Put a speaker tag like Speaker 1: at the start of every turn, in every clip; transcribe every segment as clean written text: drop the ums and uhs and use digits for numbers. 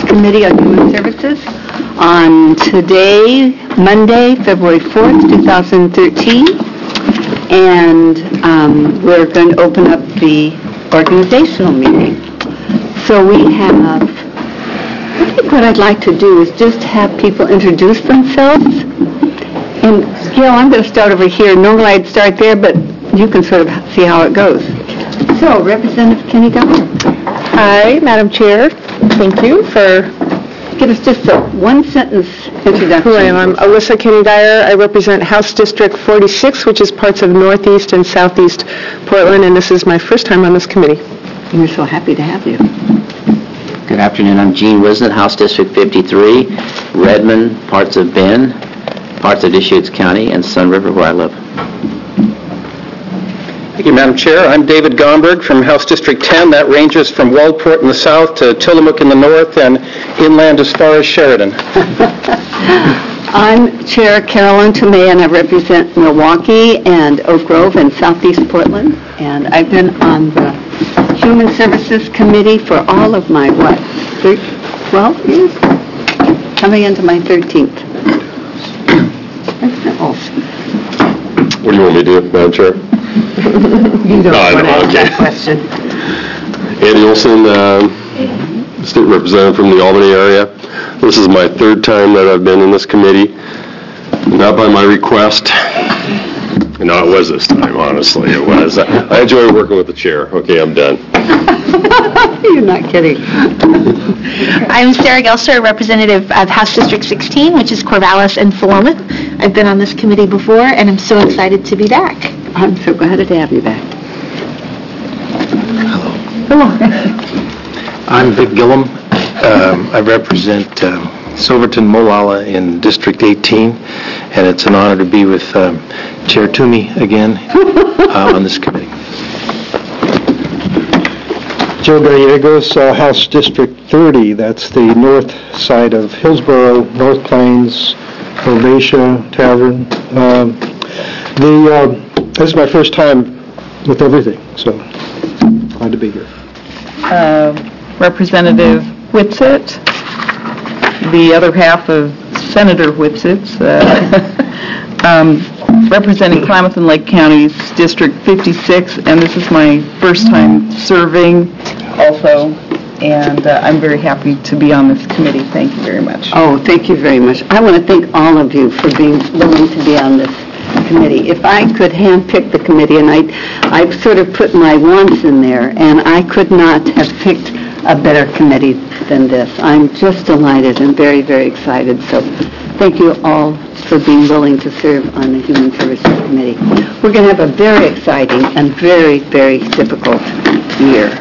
Speaker 1: Committee on Human Services on today, Monday, February 4th, 2013. And we're going to open up the organizational meeting. So we have, I think what I'd like to do is just have people introduce themselves. And Gail, I'm going to start over here. Normally I'd start there, but you can sort of see how it goes. So, Representative Kenny Dyer.
Speaker 2: Hi, Madam Chair. Thank you for...
Speaker 1: Give us just a one-sentence introduction.
Speaker 2: Who I am. I'm Alyssa Kenny Dyer. I represent House District 46, which is parts of Northeast and Southeast Portland, and this is my first time on this committee.
Speaker 1: We're so happy to have you.
Speaker 3: Good afternoon. I'm Gene Wisnett, House District 53, Redmond, parts of Bend, parts of Deschutes County, and Sun River, where I live.
Speaker 4: Thank you, Madam Chair. I'm David Gomberg from House District 10. That ranges from Waldport in the south to Tillamook in the north and inland as far as Sheridan.
Speaker 1: I'm Chair Carolyn Tomei, and I represent Milwaukee and Oak Grove and Southeast Portland. And I've been on the Human Services Committee for all of my, 12 years? Coming into my 13th.
Speaker 5: What do you want me to do, Madam Chair?
Speaker 1: You don't want to ask that question.
Speaker 5: Andy Olson, State Representative from the Albany area. This is my third time that I've been in this committee. Not by my request. No, it was this time, honestly. It was. I enjoy working with the chair. Okay, I'm done.
Speaker 1: You're not kidding.
Speaker 6: I'm Sarah Gelster, representative of House District 16, which is Corvallis and Philomath. I've been on this committee before, and I'm so excited to be back.
Speaker 1: I'm so glad to have you back.
Speaker 7: Hello. I'm Vic Gillum. I represent Silverton Molalla in District 18, and it's an honor to be with Chair Toomey again on this committee.
Speaker 8: Joe Gallegos, House District 30. That's the north side of Hillsborough, North Plains, Helvetia, Tavern. This is my first time with everything, so glad to be here.
Speaker 2: Representative Whitsett, the other half of Senator Whitsett's, representing Klamath and Lake Counties, District 56, and this is my first time serving also, and I'm very happy to be on this committee. Thank you very much.
Speaker 1: Oh, thank you very much. I want to thank all of you for being willing to be on this committee. If I could handpick the committee, and I sort of put my wants in there, and I could not have picked a better committee than this. I'm just delighted and very, very excited. So thank you all for being willing to serve on the Human Services Committee. We're going to have a very exciting and very, very difficult year.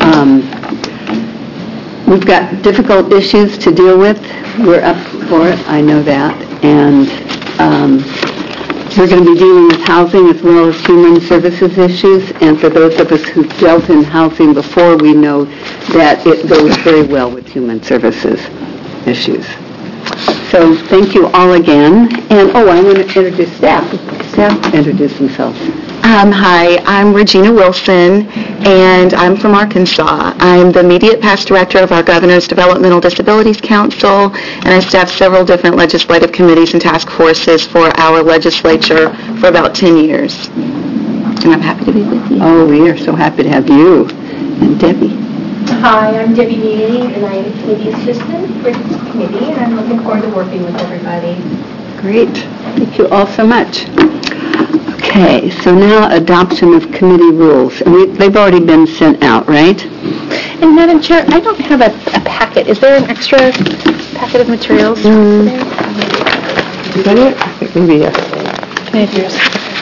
Speaker 1: We've got difficult issues to deal with. We're up for it, I know that. And we're going to be dealing with housing as well as human services issues. And for those of us who've dealt in housing before, we know that it goes very well with human services issues. So thank you all again. And, I want to introduce staff. Staff introduce themselves.
Speaker 6: Hi, I'm Regina Wilson, and I'm from Arkansas. I'm the immediate past director of our Governor's Developmental Disabilities Council, and I staff several different legislative committees and task forces for our legislature for about 10 years. And I'm happy to be with you.
Speaker 1: Oh, we are so happy to have you. And Debbie.
Speaker 9: Hi, I'm Debbie Meany, and I am a committee assistant for this committee, and I'm looking forward to working with everybody.
Speaker 1: Great. Thank you all so much. Okay, so now adoption of committee rules. And they've already been sent out, right?
Speaker 6: And Madam Chair, I don't have a packet. Is there an extra packet of materials?
Speaker 2: Is that it? I think maybe yes.
Speaker 6: Can I have yours?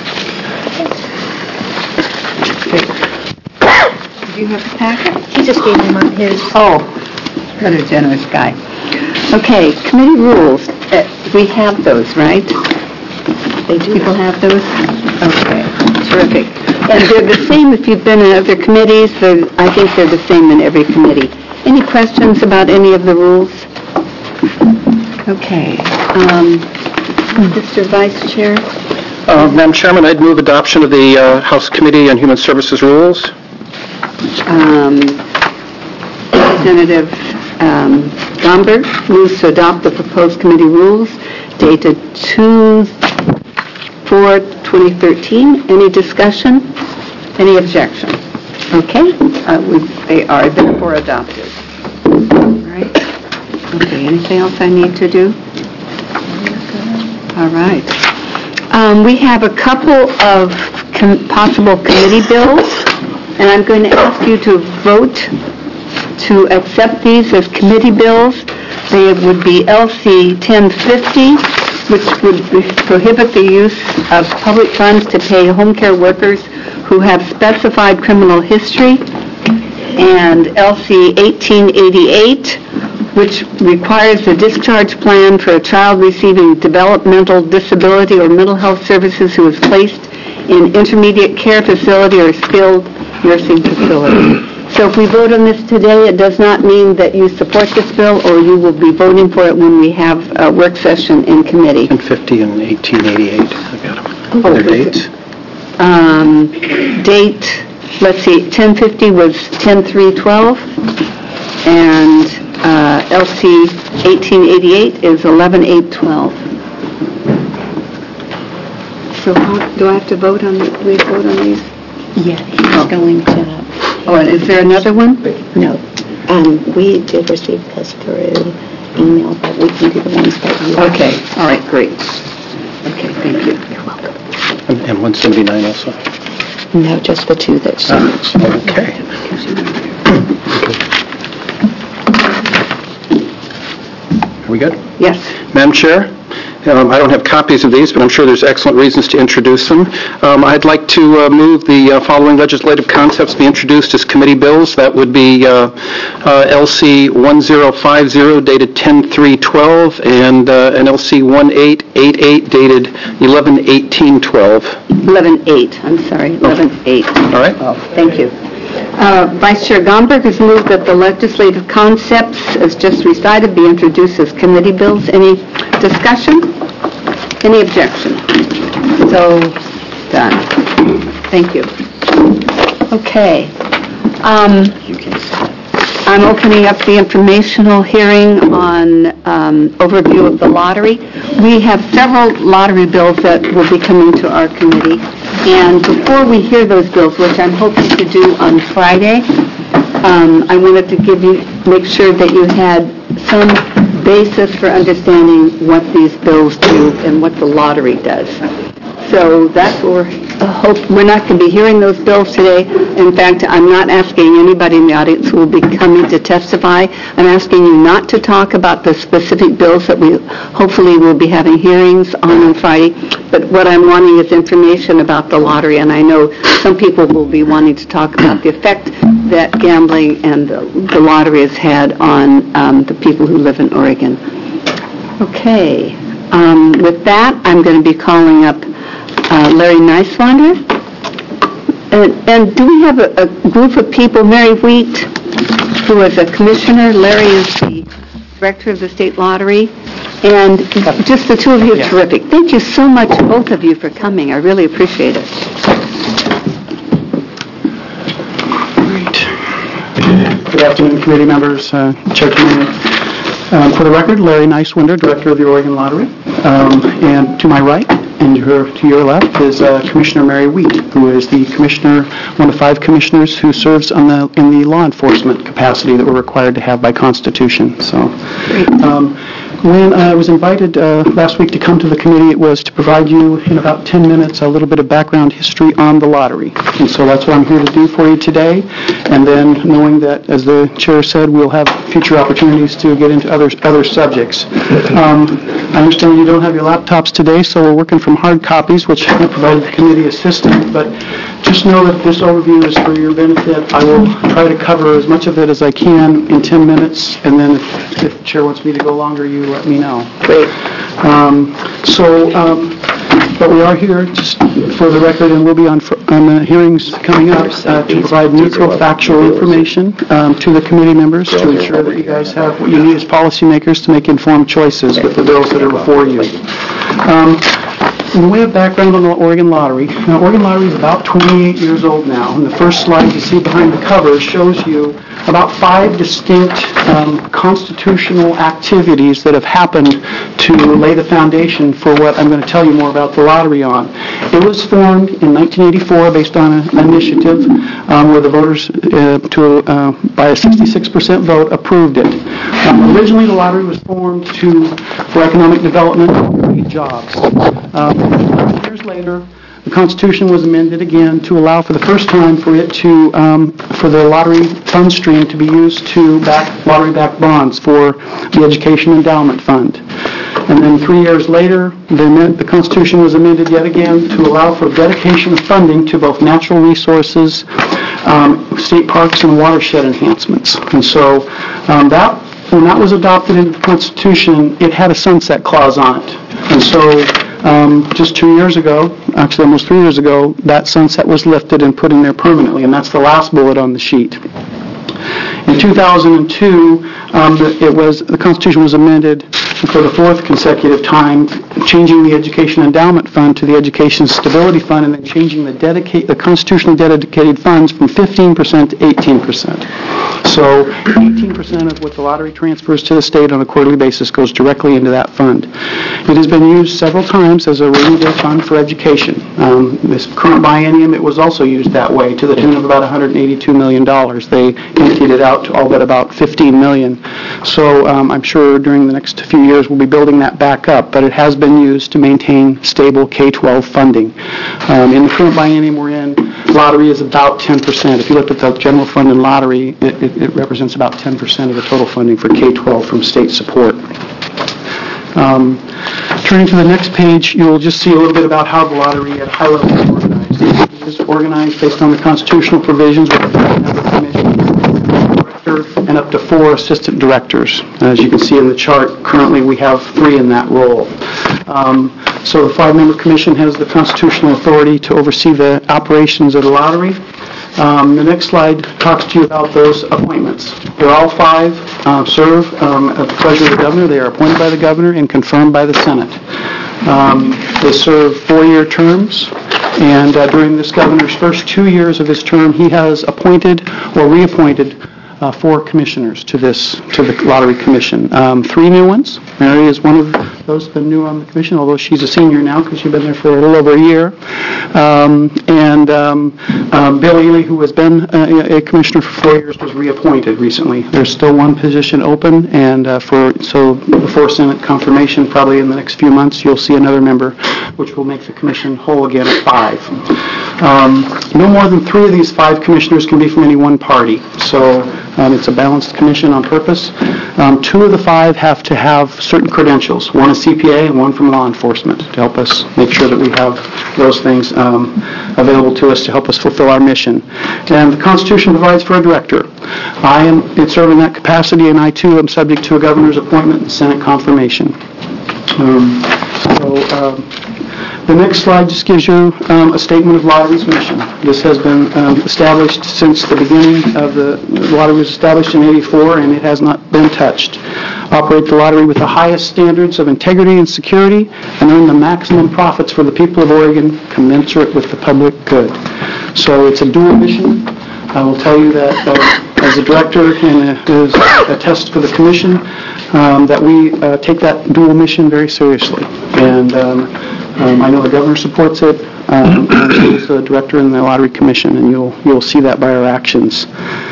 Speaker 1: Do you have a packet?
Speaker 6: He just gave me his.
Speaker 1: Oh, what a generous guy. Okay, committee rules. We have those, right?
Speaker 6: They do.
Speaker 1: People have those? Okay, terrific. And they're the same if you've been in other committees. I think they're the same in every committee. Any questions about any of the rules? Okay. Mr. Vice Chair?
Speaker 4: Madam Chairman, I'd move adoption of the House Committee on Human Services rules.
Speaker 1: Representative Gomberg moves to adopt the proposed committee rules dated 2/4/2013. Any discussion? Any objection? Okay, they are therefore adopted. All right. Okay, anything else I need to do? All right. We have a couple of possible committee bills, and I'm going to ask you to vote to accept these as committee bills. They would be LC 1050, which would prohibit the use of public funds to pay home care workers who have specified criminal history, and LC 1888, which requires a discharge plan for a child receiving developmental disability or mental health services who is placed in intermediate care facility or skilled nursing facility. So if we vote on this today, it does not mean that you support this bill, or you will be voting for it when we have a work session in committee.
Speaker 4: 1050 and 1888. I got them.
Speaker 1: Oh,
Speaker 4: Their dates?
Speaker 1: Date, let's see, 1050 was 10/3/12, and LC 1888 is 11/8/12. So do I have to vote on, we vote on these?
Speaker 6: Yeah, he's going to,
Speaker 1: Oh, and is there another one?
Speaker 6: no, we did receive this through email, but we can do the ones that you...
Speaker 1: Okay, all right, great. Okay, thank you.
Speaker 6: You're welcome.
Speaker 4: And 179 also.
Speaker 6: No, just the two that she...
Speaker 4: Okay. Are we good?
Speaker 1: Yes.
Speaker 4: Madam Chair, I don't have copies of these, but I'm sure there's excellent reasons to introduce them. I'd like to move the following legislative concepts be introduced as committee bills. That would be LC 1050 dated 10/3/12 and LC 1888 dated 11/18/12.
Speaker 1: 11/8, I'm sorry, 11/8.
Speaker 4: All right.
Speaker 1: Oh, thank you. Vice Chair Gomberg has moved that the legislative concepts, as just recited, be introduced as committee bills. Any discussion? Any objection? So done. Thank you. Okay. I'm opening up the informational hearing on overview of the lottery. We have several lottery bills that will be coming to our committee. And before we hear those bills, which I'm hoping to do on Friday, I wanted to make sure that you had some basis for understanding what these bills do and what the lottery does. So that's what we're not going to be hearing those bills today. In fact, I'm not asking anybody in the audience who will be coming to testify. I'm asking you not to talk about the specific bills that we hopefully will be having hearings on Friday. But what I'm wanting is information about the lottery, and I know some people will be wanting to talk about the effect that gambling and the lottery has had on the people who live in Oregon. Okay. With that, I'm going to be calling up Larry Niswander. And do we have a group of people? Mary Wheat, who is a commissioner. Larry is the director of the state lottery. And just the two of you, terrific. Thank you so much, both of you, for coming. I really appreciate it.
Speaker 10: Great. Good afternoon, committee members, Chair Committee. For the record, Larry Niswander, director of the Oregon Lottery. And to my right, and to your left is Commissioner Mary Wheat, who is the commissioner, one of 5 commissioners who serves in the law enforcement capacity that we're required to have by Constitution. So, when I was invited last week to come to the committee, it was to provide you in about 10 minutes a little bit of background history on the lottery. And so that's what I'm here to do for you today. And then knowing that, as the chair said, we'll have future opportunities to get into other subjects. I understand you don't have your laptops today, so we're working from hard copies, which I provided the committee assistant. But just know that this overview is for your benefit. I will try to cover as much of it as I can in 10 minutes, and then if the chair wants me to go longer, you let me know.
Speaker 1: Great.
Speaker 10: But we are here, just for the record, and we'll be on the hearings coming up to provide neutral, factual information to the committee members to ensure that you guys have what you need as policymakers to make informed choices with the bills that are before you. In the way of background on the Oregon Lottery, Oregon Lottery is about 28 years old now, and the first slide you see behind the cover shows you about 5 distinct constitutional activities that have happened to lay the foundation for what I'm going to tell you more about the lottery on. It was formed in 1984 based on an initiative where the voters, by a 66% vote, approved it. Originally, the lottery was formed for economic development and create jobs. 20 years later, the Constitution was amended again to allow for the first time for it to, for the lottery fund stream to be used to back lottery-backed bonds for the Education Endowment Fund. And then 3 years later, the Constitution was amended yet again to allow for dedication of funding to both natural resources, state parks, and watershed enhancements. And so when that was adopted into the Constitution, it had a sunset clause on it. And so just 2 years ago, actually almost 3 years ago, that sunset was lifted and put in there permanently, and that's the last bullet on the sheet. In 2002, the Constitution was amended for the 4th consecutive time, changing the Education Endowment Fund to the Education Stability Fund, and then changing the constitutionally dedicated funds from 15% to 18%. So 18% of what the lottery transfers to the state on a quarterly basis goes directly into that fund. It has been used several times as a rainy day fund for education. This current biennium, it was also used that way to the tune of about $182 million. They emptied it out to all but about $15 million. So I'm sure during the next few years we'll be building that back up, but it has been used to maintain stable K-12 funding. In the current biennium we're in, lottery is about 10%. If you look at the general fund and lottery, it represents about 10% of the total funding for K-12 from state support. Turning to the next page, you'll just see a little bit about how the lottery at a high level is organized. It is organized based on the constitutional provisions with a 5-member commission, director, and up to 4 assistant directors. As you can see in the chart, currently we have 3 in that role. So the 5-member commission has the constitutional authority to oversee the operations of the lottery. The next slide talks to you about those appointments. They're all 5 serve at the pleasure of the governor. They are appointed by the governor and confirmed by the Senate. They serve 4-year terms, and during this governor's first 2 years of his term, he has appointed or reappointed 4 commissioners to the Lottery Commission. 3 new ones. Mary is one of those been new on the commission, although she's a senior now because she's been there for a little over a year. Bill Ely, who has been a commissioner for 4 years, was reappointed recently. There's still 1 position open, and so before Senate confirmation, probably in the next few months, you'll see another member, which will make the commission whole again at 5. No more than 3 of these 5 commissioners can be from any one party. So it's a balanced commission on purpose. 2 of the 5 have to have certain credentials. 1 is CPA and 1 from law enforcement to help us make sure that we have those things available to us to help us fulfill our mission. And the Constitution provides for a director. I am serving in that capacity, and I too am subject to a governor's appointment and Senate confirmation. The next slide just gives you a statement of lottery's mission. This has been established since the beginning of the lottery was established in '84, and it has not been touched. Operate the lottery with the highest standards of integrity and security, and earn the maximum profits for the people of Oregon commensurate with the public good. So it's a dual mission. I will tell you that as a director and as a test for the commission, that we take that dual mission very seriously. And I know the governor supports it, and he's the director in the Lottery Commission, and you'll see that by our actions.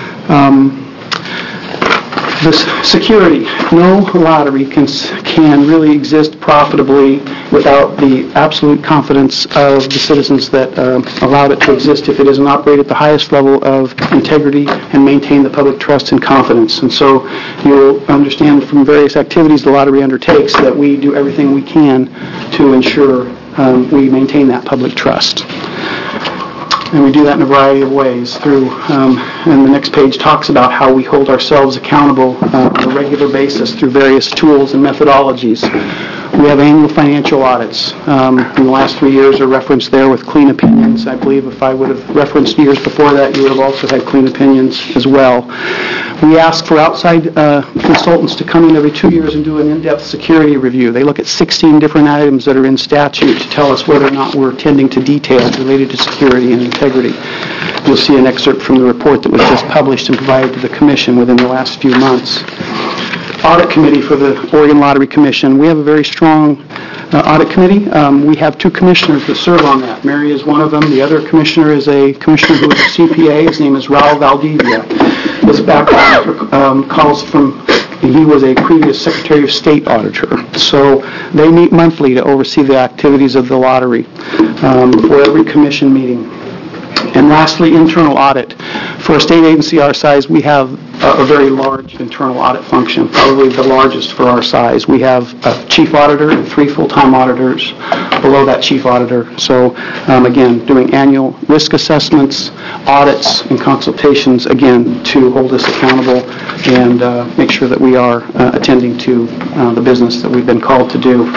Speaker 10: This security, no lottery can really exist profitably without the absolute confidence of the citizens that allowed it to exist if it doesn't operate at the highest level of integrity and maintain the public trust and confidence. And so you'll understand from various activities the lottery undertakes that we do everything we can to ensure we maintain that public trust. And we do that in a variety of ways through, and the next page talks about how we hold ourselves accountable on a regular basis through various tools and methodologies. We have annual financial audits. In the last 3 years are referenced there with clean opinions. I believe if I would have referenced years before that, you would have also had clean opinions as well. We ask for outside consultants to come in every 2 years and do an in-depth security review. They look at 16 different items that are in statute to tell us whether or not we're attending to details related to security and integrity. You'll see an excerpt from the report that was just published and provided to the Commission within the last few months. Audit Committee for the Oregon Lottery Commission. We have a very strong audit committee. We have 2 commissioners that serve on that. Mary is one of them. The other commissioner is a commissioner who is a CPA. His name is Raul Valdivia. His background calls from, he was a previous Secretary of State auditor. So they meet monthly to oversee the activities of the lottery for every commission meeting. And lastly, internal audit. For a state agency our size, we have a very large internal audit function, probably the largest for our size. We have a chief auditor and 3 full-time auditors below that chief auditor. So, again, doing annual risk assessments, audits, and consultations, again, to hold us accountable and make sure that we are attending to the business that we've been called to do.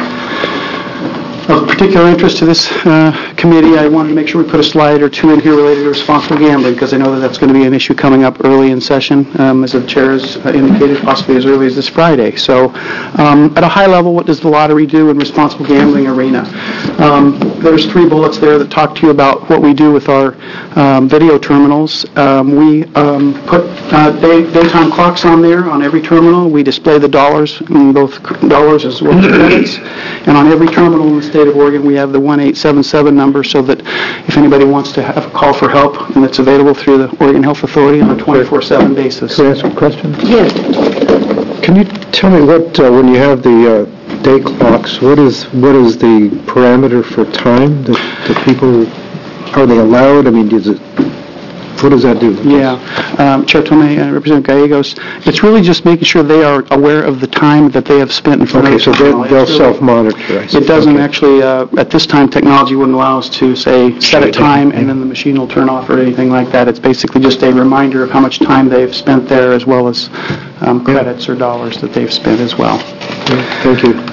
Speaker 10: Of particular interest to this committee, I wanted to make sure we put a slide or 2 in here related to responsible gambling, because I know that that's going to be an issue coming up early in session, as the chair has indicated, possibly as early as this Friday. So, at a high level, what does the lottery do in responsible gambling arena? There's 3 bullets there that talk to you about what we do with our video terminals. We put daytime clocks on there on every terminal. We display the dollars, both dollars as well as credits. And on every terminal in the state of Oregon, we have the 1-877 number so that if anybody wants to have a call for help, and it's available through the Oregon Health Authority on a 24/7 basis.
Speaker 8: Can I ask a question?
Speaker 1: Yes.
Speaker 8: Can you tell me what, when you have the day clocks, what is the parameter for time that people, are they allowed? I mean, what does that do?
Speaker 10: Yeah. Chair Tomei, Representative Gallegos, it's really just making sure they are aware of the time that they have spent in front of the terminal.
Speaker 8: Okay, so they'll self-monitor.
Speaker 10: It doesn't actually, at this time, technology wouldn't allow us to, say, set a time and then the machine will turn off or anything like that. It's basically just a reminder of how much time they've spent there, as well as credits or dollars that they've spent as well.
Speaker 8: Thank you.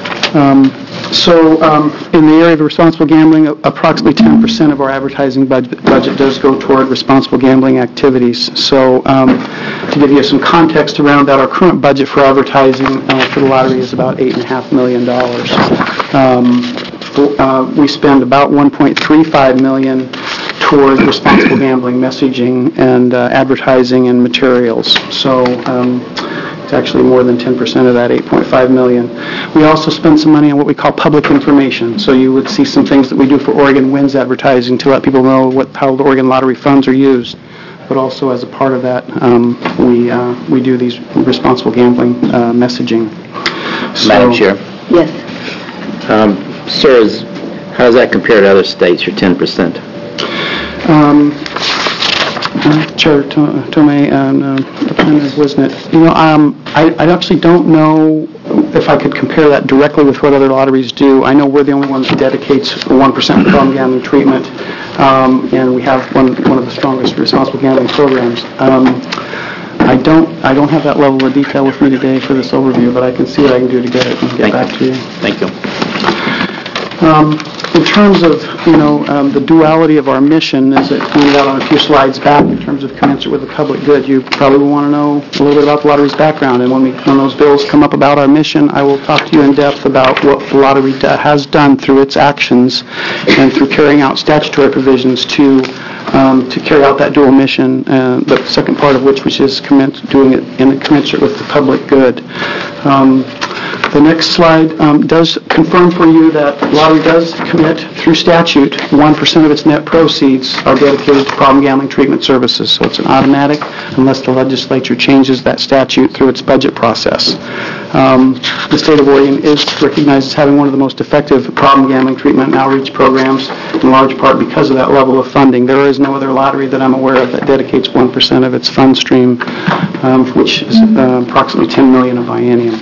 Speaker 10: In the area of responsible gambling, approximately 10% of our advertising budget does go toward responsible gambling activities. So to give you some context around that, our current budget for advertising for the lottery is about $8.5 million. We spend about $1.35 million toward responsible gambling messaging and advertising and materials. So it's actually more than 10% of that $8.5 million. We also spend some money on what we call public information. So you would see some things that we do for Oregon Wins advertising to let people know how the Oregon Lottery funds are used. But also as a part of that, we do these responsible gambling messaging.
Speaker 3: Madam Chair.
Speaker 1: Yes.
Speaker 3: Sir, how does that compare to other states, your 10%?
Speaker 10: Chair Tomei and Representative Wisnet, I actually don't know if I could compare that directly with what other lotteries do. I know we're the only one that dedicates 1% problem gambling treatment, and we have one of the strongest responsible gambling programs. I don't have that level of detail with me today for this overview, but I can see what I can do to get it and get back to you.
Speaker 3: Thank you.
Speaker 10: In terms of, the duality of our mission, as it pointed out on a few slides back, in terms of commensurate with the public good, you probably want to know a little bit about the lottery's background. And when those bills come up about our mission, I will talk to you in depth about what the lottery has done through its actions and through carrying out statutory provisions to carry out that dual mission, the second part of which is doing it in commensurate with the public good. The next slide does confirm for you that the lottery does commit, through statute, 1% of its net proceeds are dedicated to problem gambling treatment services. So it's an automatic, unless the legislature changes that statute through its budget process. The state of Oregon is recognized as having one of the most effective problem gambling treatment and outreach programs, in large part because of that level of funding. There is no other lottery that I'm aware of that dedicates 1% of its fund stream, which is approximately $10 million a biennium.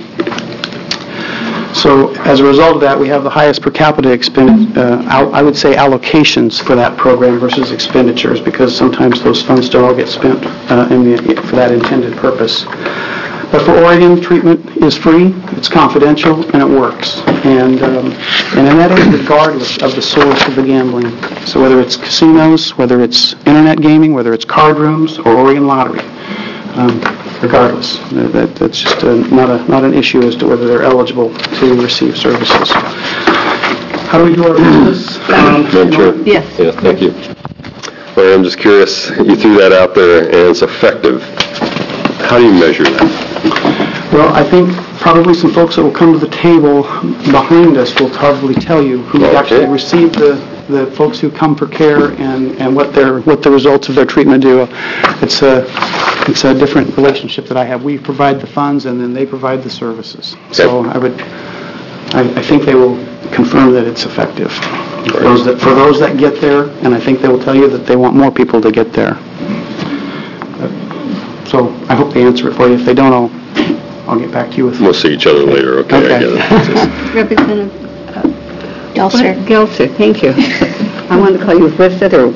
Speaker 10: So as a result of that, we have the highest per capita I would say allocations for that program versus expenditures, because sometimes those funds don't all get spent for that intended purpose. But for Oregon, treatment is free, it's confidential, and it works. And that is regardless of the source of the gambling. So whether it's casinos, whether it's internet gaming, whether it's card rooms, or Oregon Lottery, regardless. That's just not an issue as to whether they're eligible to receive services. How do we do our business?
Speaker 5: Madam Chair?
Speaker 1: Yes.
Speaker 5: Yes, thank you. Larry, I'm just curious, you threw that out there, and it's effective. How do you measure that?
Speaker 10: Well, I think probably some folks that will come to the table behind us will probably tell you who actually received the folks who come for care and what the results of their treatment do. It's a different relationship that I have. We provide the funds, and then they provide the services. So I think they will confirm that it's effective. For those that get there, and I think they will tell you that they want more people to get there. So I hope they answer it for you. If they don't, I'll get back to you with.
Speaker 5: We'll see each other later. Okay. I get it.
Speaker 1: Representative
Speaker 6: Gelser.
Speaker 1: Gelser, thank you. I wanted to call you Listed or...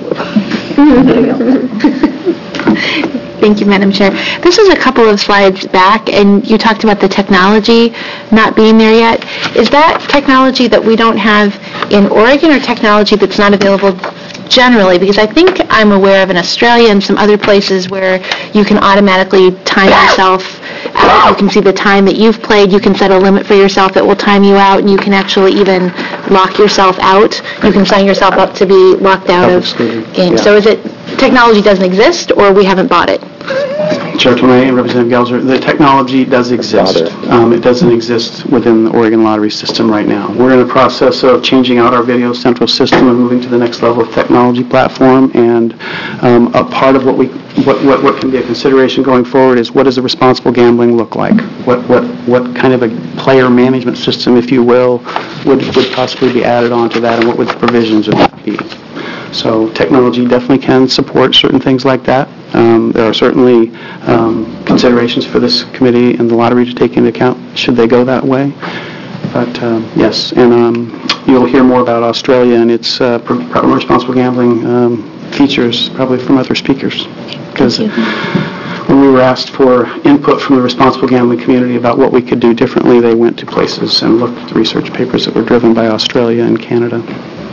Speaker 6: Thank you, Madam Chair. This was a couple of slides back, and you talked about the technology not being there yet. Is that technology that we don't have in Oregon, or technology that's not available generally? Because I think I'm aware of in Australia and some other places where you can automatically time yourself out. You can see the time that you've played. You can set a limit for yourself that will time you out, and you can actually even lock yourself out. You can sign yourself up to be locked out of games. So is it technology doesn't exist, or we haven't bought it?
Speaker 10: Chair Tomei and Representative Gelser, the technology does exist. It doesn't exist within the Oregon Lottery system right now. We're in the process of changing out our video central system and moving to the next level of technology platform, and a part of what can be a consideration going forward is what does the responsible gambling look like? What kind of a player management system, if you will, would possibly be added onto that, and what would the provisions of that be? So technology definitely can support certain things like that. There are certainly considerations for this committee and the lottery to take into account should they go that way. But yes, and you'll hear more about Australia and its responsible gambling features probably from other speakers. Because when we were asked for input from the responsible gambling community about what we could do differently, they went to places and looked at the research papers that were driven by Australia and Canada.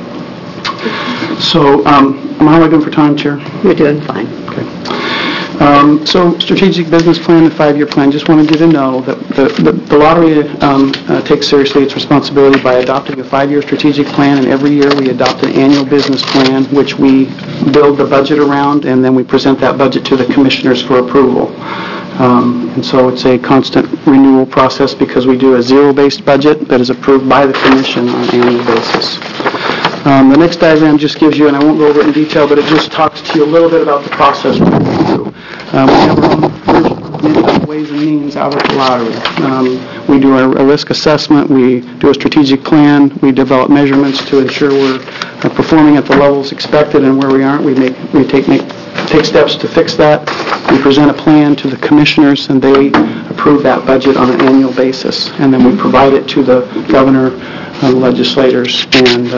Speaker 10: So, how are we doing for time, Chair?
Speaker 1: You're doing fine.
Speaker 10: Okay. So, strategic business plan and 5-year plan. Just wanted you to know that the lottery takes seriously its responsibility by adopting a 5-year strategic plan, and every year we adopt an annual business plan, which we build the budget around, and then we present that budget to the commissioners for approval. And so it's a constant renewal process because we do a zero-based budget that is approved by the commission on an annual basis. The next diagram just gives you, and I won't go over it in detail, but it just talks to you a little bit about the process we go through. We have our own version of ways and means out of the lottery. We do a risk assessment, we do a strategic plan, we develop measurements to ensure we're performing at the levels expected, and where we aren't, we take steps to fix that. We present a plan to the commissioners, and they approve that budget on an annual basis, and then we provide it to the governor, legislators, and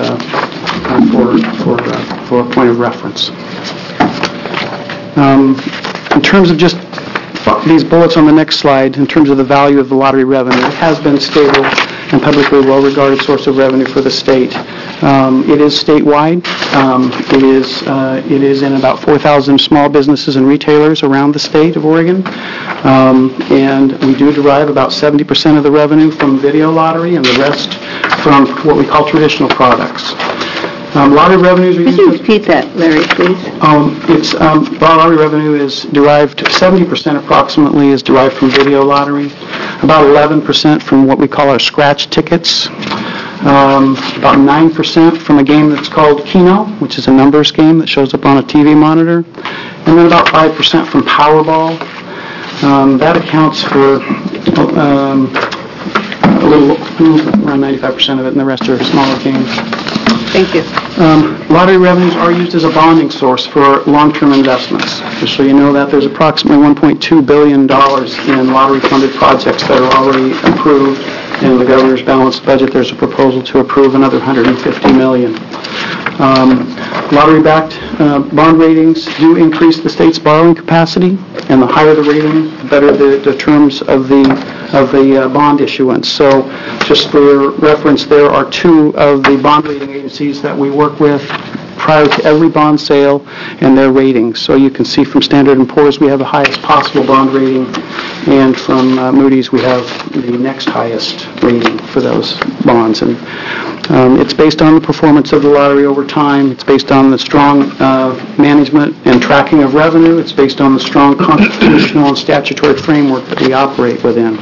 Speaker 10: for a point of reference. In terms of just these bullets on the next slide, in terms of the value of the lottery revenue, it has been stable and publicly well-regarded source of revenue for the state. It is statewide. It is in about 4,000 small businesses and retailers around the state of Oregon. And we do derive about 70% of the revenue from video lottery and the rest from what we call traditional products. Lottery revenues are
Speaker 1: Could you repeat that, Larry, please?
Speaker 10: Lottery revenue is derived, 70% approximately is derived from video lottery, about 11% from what we call our scratch tickets, about 9% from a game that's called Keno, which is a numbers game that shows up on a TV monitor, and then about 5% from Powerball. That accounts for around 95% of it, and the rest are smaller games.
Speaker 1: Thank you.
Speaker 10: Lottery revenues are used as a bonding source for long-term investments. Just so you know that, there's approximately $1.2 billion in lottery-funded projects that are already approved. In the governor's balanced budget, there's a proposal to approve another $150 million. Lottery-backed bond ratings do increase the state's borrowing capacity, and the higher the rating, the better the terms of the bond issuance. So just for your reference, there are two of the bond rating agencies that we work with prior to every bond sale and their ratings. So you can see from Standard & Poor's we have the highest possible bond rating, and from Moody's we have the next highest rating for those bonds. And it's based on the performance of the lottery over time. It's based on the strong management and tracking of revenue. It's based on the strong constitutional and statutory framework that we operate within.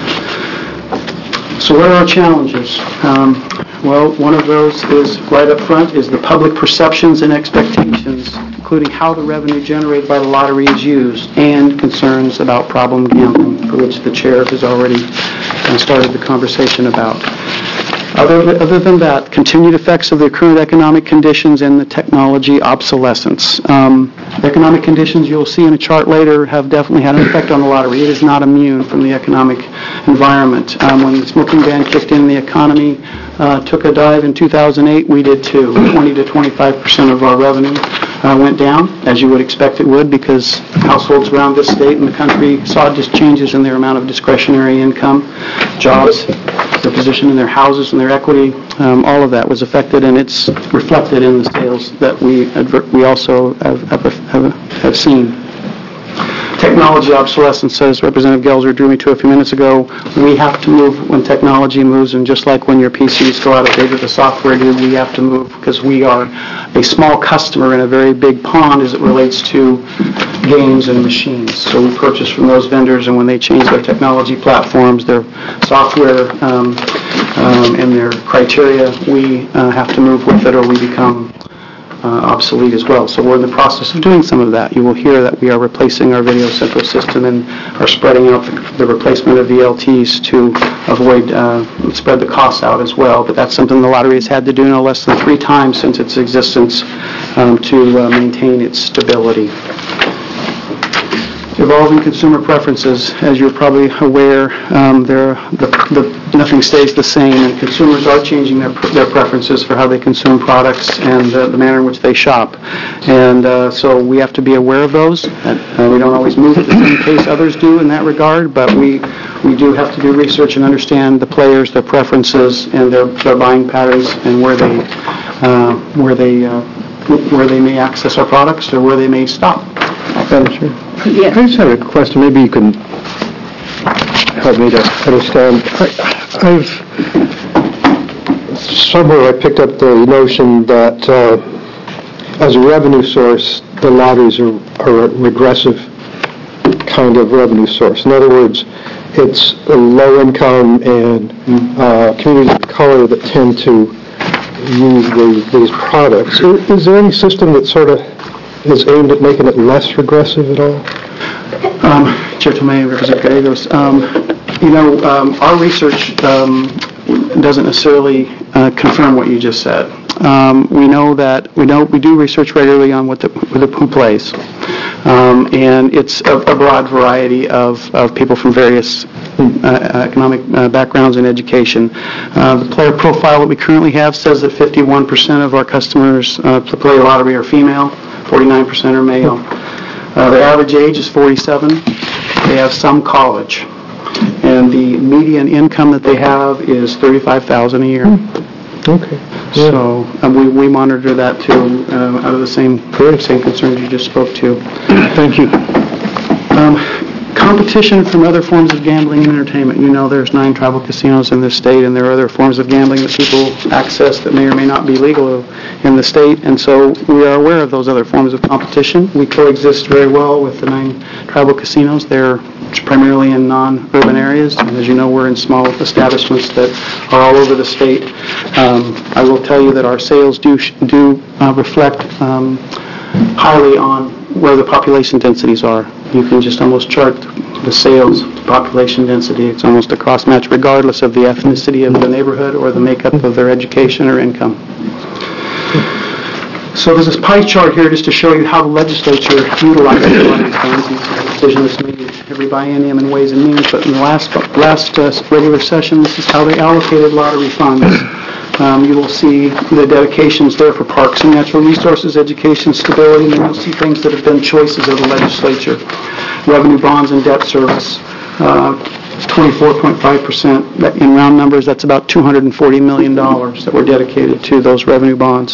Speaker 10: So what are our challenges? Well, one of those is right up front is the public perceptions and expectations, including how the revenue generated by the lottery is used, and concerns about problem gambling, for which the chair has already started the conversation about. Other than that, continued effects of the current economic conditions and the technology obsolescence. Economic conditions, you'll see in a chart later, have definitely had an effect on the lottery. It is not immune from the economic environment. When the smoking ban kicked in, the economy took a dive in 2008. We did too. 20 to 25% of our revenue went down, as you would expect it would, because households around this state and the country saw just changes in their amount of discretionary income, jobs, their position in their houses and their equity. All of that was affected, and it's reflected in the sales that we also have seen. Technology obsolescence, as Representative Gelser drew me to a few minutes ago, we have to move when technology moves, and just like when your PCs go out of date or the software do, we have to move because we are a small customer in a very big pond as it relates to games and machines. So we purchase from those vendors, and when they change their technology platforms, their software, and their criteria, we have to move with it or we become obsolete as well. So we're in the process of doing some of that. You will hear that we are replacing our Video Central system and are spreading out the replacement of VLTs to avoid spread the costs out as well. But that's something the lottery has had to do no less than 3 times since its existence to maintain its stability. Evolving consumer preferences, as you're probably aware, nothing stays the same, and consumers are changing their preferences for how they consume products and the manner in which they shop. And so we have to be aware of those. We don't always move at the same pace others do in that regard, but we do have to do research and understand the players, their preferences, and their buying patterns, and where they may access our products or where they may stop.
Speaker 8: Madam Chair? Yes. I just have a question. Maybe you can help me to understand. Somewhere I picked up the notion that as a revenue source, the lotteries are a regressive kind of revenue source. In other words, it's the low income and communities of color that tend to use these products. Is there any system that sort of is aimed at making it less regressive at all?
Speaker 10: Chair Tomei, Representative Gallegos, our research doesn't necessarily confirm what you just said. We know that we do research regularly on who plays, and it's a broad variety of people from various economic backgrounds and education. The player profile that we currently have says that 51% of our customers to play a lottery are female, 49% are male. Their average age is 47. They have some college, and the median income that they have is $35,000 a year.
Speaker 8: Okay.
Speaker 10: So we monitor that too, out of the same concerns you just spoke to.
Speaker 8: Thank you.
Speaker 10: Competition from other forms of gambling and entertainment. There's 9 tribal casinos in this state, and there are other forms of gambling that people access that may or may not be legal in the state, and so we are aware of those other forms of competition. We coexist very well with the 9 tribal casinos. They're primarily in non-urban areas, and as you know, we're in small establishments that are all over the state. I will tell you that our sales do reflect highly on where the population densities are. You can just almost chart the sales to population density. It's almost a cross-match regardless of the ethnicity of the neighborhood or the makeup of their education or income. So there's this pie chart here just to show you how the legislature utilizes the lottery funds. And this is a decision that's made every biennium in Ways and Means, but in the last regular session, this is how they allocated lottery funds. You will see the dedications there for parks and natural resources, education, stability, and then you'll see things that have been choices of the legislature. Revenue bonds and debt service, 24.5%. In round numbers, that's about $240 million that were dedicated to those revenue bonds.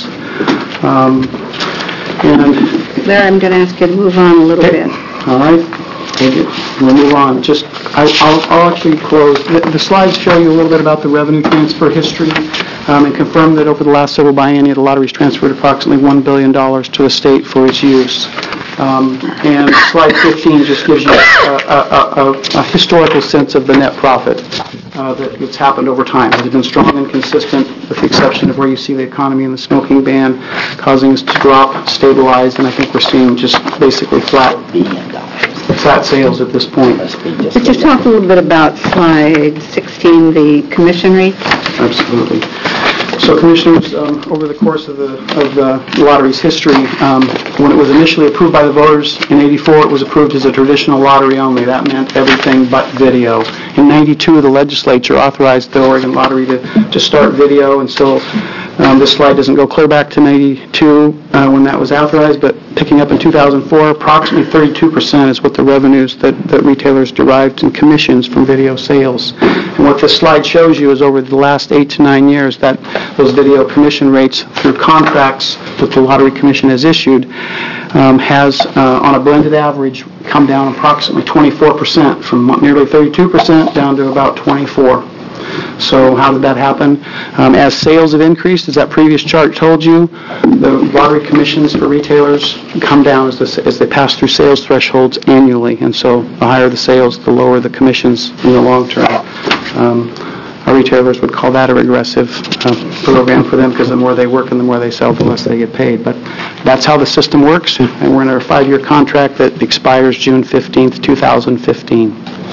Speaker 1: Larry, I'm going to ask you to move on a little bit.
Speaker 10: All right. We'll move on. I'll actually close. The slides show you a little bit about the revenue transfer history and confirm that over the last several biennia, the lottery's transferred approximately $1 billion to the state for its use. And slide 15 just gives you a historical sense of the net profit that's happened over time. It has been strong and consistent, with the exception of where you see the economy and the smoking ban causing us to drop, stabilize, and I think we're seeing just basically flat sales at this point.
Speaker 1: Could you talk a little bit about slide 16, the commission rates?
Speaker 10: Absolutely. So, Commissioners, over the course of the lottery's history, when it was initially approved by the voters in '84, it was approved as a traditional lottery only. That meant everything but video. In '92, the legislature authorized the Oregon Lottery to start video, and so this slide doesn't go clear back to '92 when that was authorized, but picking up in 2004, approximately 32% is what the revenues that retailers derived in commissions from video sales. And what this slide shows you is over the last 8 to 9 years that those video commission rates through contracts that the Lottery Commission has issued has, on a blended average, come down approximately 24%, from nearly 32% down to about 24%. So how did that happen? As sales have increased, as that previous chart told you, the lottery commissions for retailers come down as they pass through sales thresholds annually. And so the higher the sales, the lower the commissions in the long term. Our retailers would call that a regressive program for them, because the more they work and the more they sell, the less they get paid. But that's how the system works, and we're in a 5-year contract that expires June 15th, 2015.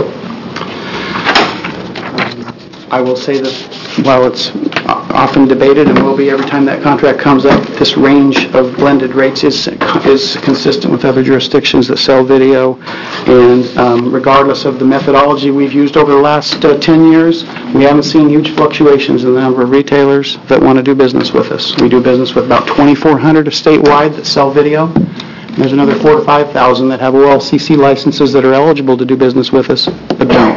Speaker 10: I will say that while it's often debated and will be every time that contract comes up, this range of blended rates is consistent with other jurisdictions that sell video. And regardless of the methodology we've used over the last 10 years, we haven't seen huge fluctuations in the number of retailers that want to do business with us. We do business with about 2,400 statewide that sell video. There's another 4,000 to 5,000 that have OLCC licenses that are eligible to do business with us, but don't.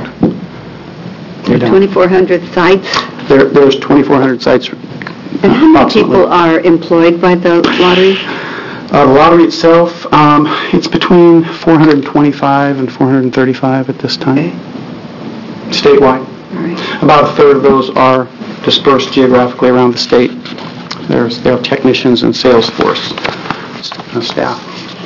Speaker 1: 2,400 sites?
Speaker 10: There's 2,400 sites.
Speaker 1: And how many people are employed by the lottery?
Speaker 10: The lottery itself, it's between 425 and 435 at this time, statewide.
Speaker 1: All right.
Speaker 10: About a third of those are dispersed geographically around the state. They have technicians and sales force staff.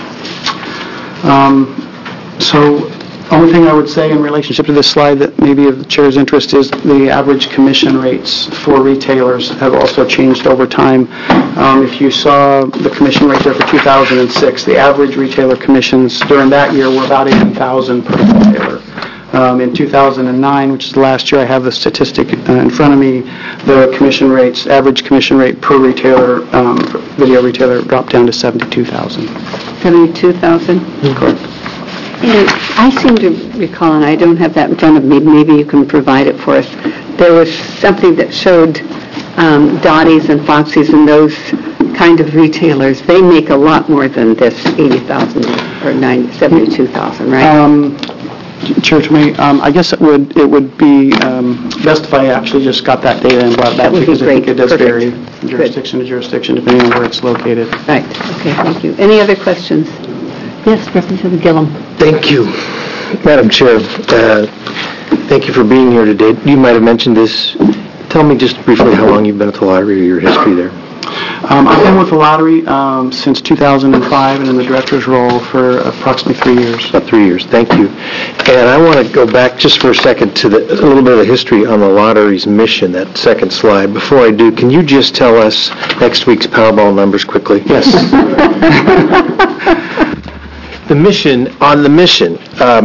Speaker 10: So, only thing I would say in relationship to this slide that maybe of the Chair's interest is the average commission rates for retailers have also changed over time. If you saw the commission rate there for 2006, the average retailer commissions during that year were about $80,000 per retailer. In 2009, which is the last year I have the statistic in front of me, the commission rates, average commission rate per retailer, video retailer, dropped down to $72,000.
Speaker 1: $72,000?
Speaker 10: Correct.
Speaker 1: And I seem to recall, and I don't have that in front of me, maybe you can provide it for us, there was something that showed Dottie's and Foxy's and those kind of retailers, they make a lot more than this $80,000 or $72,000, right?
Speaker 10: Chair, to me, I guess it would be best if I actually just got that data and brought it back, because I think it does vary from jurisdiction to jurisdiction depending on where it's located.
Speaker 1: Right. Okay, thank you. Any other questions? Yes, Representative Gillum.
Speaker 7: Thank you, Madam Chair. Thank you for being here today. You might have mentioned this. Tell me just briefly how long you've been at the lottery or your history there.
Speaker 10: I've been with the lottery since 2005 and in the director's role for approximately 3 years.
Speaker 7: About 3 years. Thank you. And I want to go back just for a second to a little bit of the history on the lottery's mission, that second slide. Before I do, can you just tell us next week's Powerball numbers quickly?
Speaker 10: Yes.
Speaker 7: The mission, on the mission,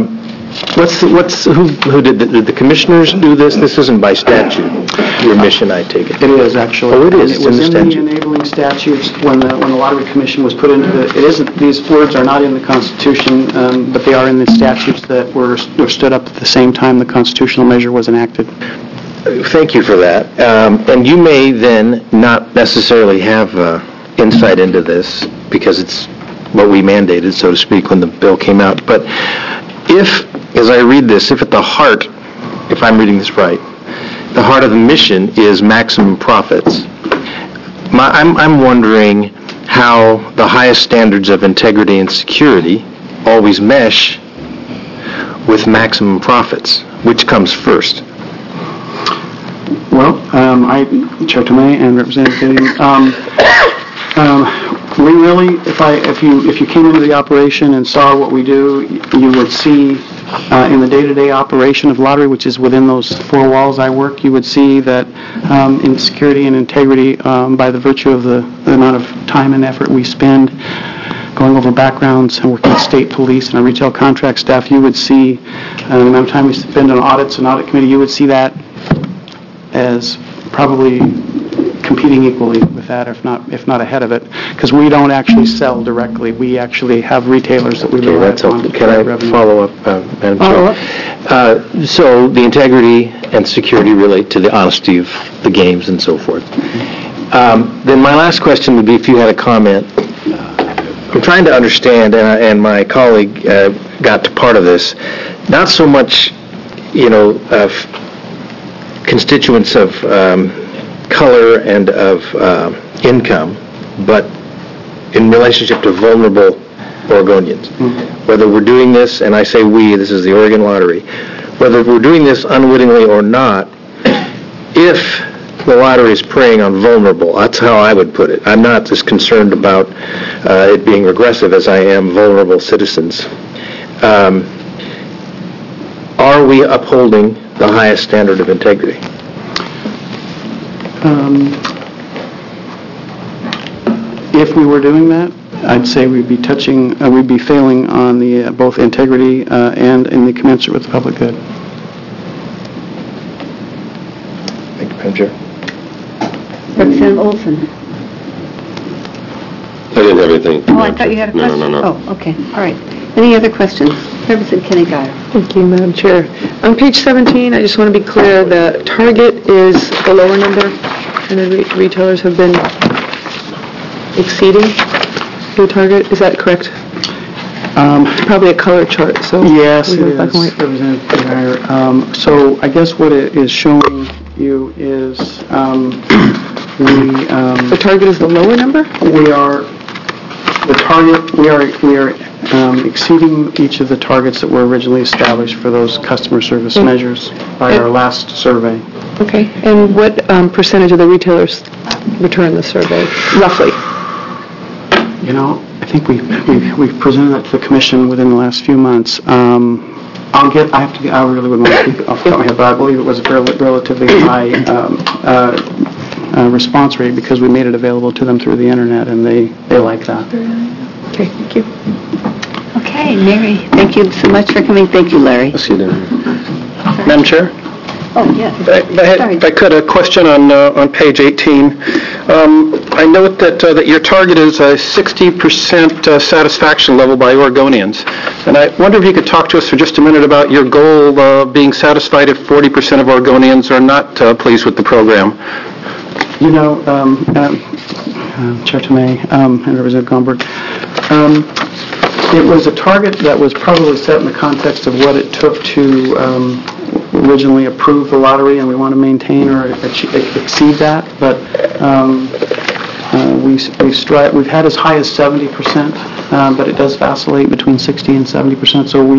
Speaker 7: who did the commissioners do this? This isn't by statute, your mission, I take it.
Speaker 10: It is, actually.
Speaker 7: Oh, it is.
Speaker 10: It was in the enabling statutes when the Lottery Commission was put into these words are not in the Constitution, but they are in the statutes that were stood up at the same time the constitutional measure was enacted.
Speaker 7: Thank you for that. And you may then not necessarily have insight into this because it's what we mandated, so to speak, when the bill came out. But if, as I read this, if at the heart, if I'm reading this right, the heart of the mission is maximum profits, I'm wondering how the highest standards of integrity and security always mesh with maximum profits. Which comes first?
Speaker 10: Well, Chair Tomei and Representative Gideon, we really, if you came into the operation and saw what we do, you would see in the day-to-day operation of lottery, which is within those four walls I work, you would see that in security and integrity, by the virtue of the amount of time and effort we spend going over backgrounds and working with state police and our retail contract staff, you would see the amount of time we spend on audits and audit committee, you would see that as probably competing equally with that, if not ahead of it, because we don't actually sell directly. We actually have retailers that we rely upon.
Speaker 7: Can I follow up, Madam Chair? So the integrity and security relate to the honesty of the games and so forth. Then my last question would be if you had a comment. I'm trying to understand, and my colleague got to part of this, not so much, of constituents of color and of income, but in relationship to vulnerable Oregonians. Whether we're doing this, and I say we, this is the Oregon Lottery, whether we're doing this unwittingly or not, if the lottery is preying on vulnerable, that's how I would put it. I'm not as concerned about it being regressive as I am vulnerable citizens. Are we upholding the highest standard of integrity?
Speaker 10: If we were doing that, I'd say we'd be failing on the both integrity and in the commensurate with the public good.
Speaker 7: Thank you, Madam Chair.
Speaker 1: Representative Olson.
Speaker 5: I didn't have anything.
Speaker 1: Oh, I thought you had a question.
Speaker 5: No.
Speaker 1: Oh, okay. All right. Any other questions? Representative Kenny Guyer.
Speaker 11: Thank you, Madam Chair. On page 17, I just want to be clear, the target is the lower number, and the retailers have been exceeding the target. Is that correct? Probably a color chart, so...
Speaker 10: Yes, it is, Representative Guyer. So I guess what it is showing you is
Speaker 11: the target is the lower number?
Speaker 10: We are exceeding each of the targets that were originally established for those customer service measures by our last survey.
Speaker 11: Okay. And what percentage of the retailers return the survey, roughly?
Speaker 10: I think we've presented that to the commission within the last few months. I really wouldn't want to speak off the top of my head, but I believe it was a relatively high response rate because we made it available to them through the internet, and they like that.
Speaker 11: Okay, thank you.
Speaker 1: Okay, Mary, thank you so much for coming. Thank you, Larry.
Speaker 4: Madam Chair?
Speaker 1: Oh, yes.
Speaker 4: If I could, a question on page 18. I note that your target is a 60% satisfaction level by Oregonians. And I wonder if you could talk to us for just a minute about your goal of being satisfied if 40% of Oregonians are not pleased with the program.
Speaker 10: Chair Tomei and Representative Gomberg, it was a target that was probably set in the context of what it took to originally approve the lottery, and we want to maintain or exceed that. But we've had as high as 70%, but it does vacillate between 60 and 70%. So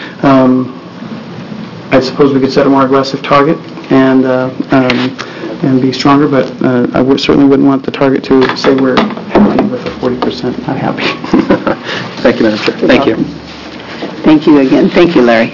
Speaker 10: I suppose we could set a more aggressive target and be stronger, but I certainly wouldn't want the target to say we're happy with the 40%. Not happy.
Speaker 4: Thank you, Madam Chair. Thank you.
Speaker 1: Thank you again. Thank you, Larry.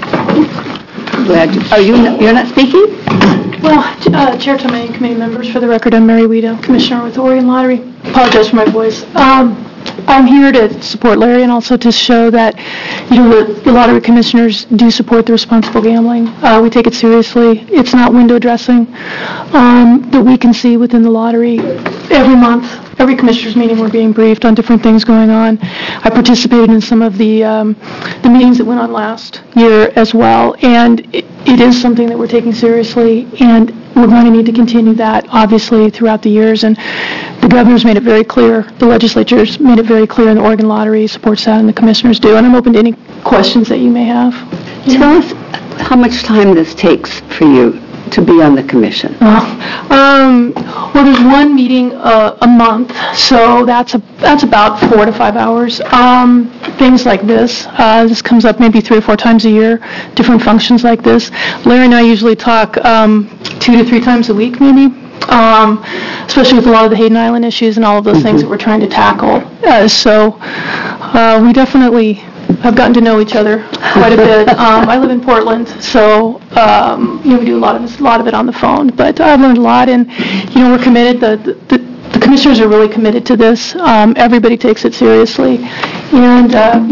Speaker 1: You're not speaking?
Speaker 12: Well, Chair Tomei and committee members, for the record, I'm Mary Weedo, Commissioner with the Oregon Lottery. Apologize for my voice. I'm here to support Larry and also to show that, the lottery commissioners do support the responsible gambling. We take it seriously. It's not window dressing that we can see within the lottery. Every month, every commissioners meeting, we're being briefed on different things going on. I participated in some of the meetings that went on last year as well, and it is something that we're taking seriously. And we're going to need to continue that, obviously, throughout the years. And the governor's made it very clear, the legislature's made it very clear, and the Oregon Lottery supports that, and the commissioners do. And I'm open to any questions that you may have.
Speaker 1: Tell us how much time this takes for you to be on the commission.
Speaker 12: Well, there's one meeting a month, so that's about 4 to 5 hours. Things like this comes up maybe 3 or 4 times a year, different functions like this. Larry and I usually talk 2 to 3 times a week, maybe, especially with a lot of the Hayden Island issues and all of those things that we're trying to tackle. So we definitely have gotten to know each other quite a bit. I live in Portland, so we do a lot of it on the phone. But I've learned a lot, and we're committed. The commissioners are really committed to this. Everybody takes it seriously, and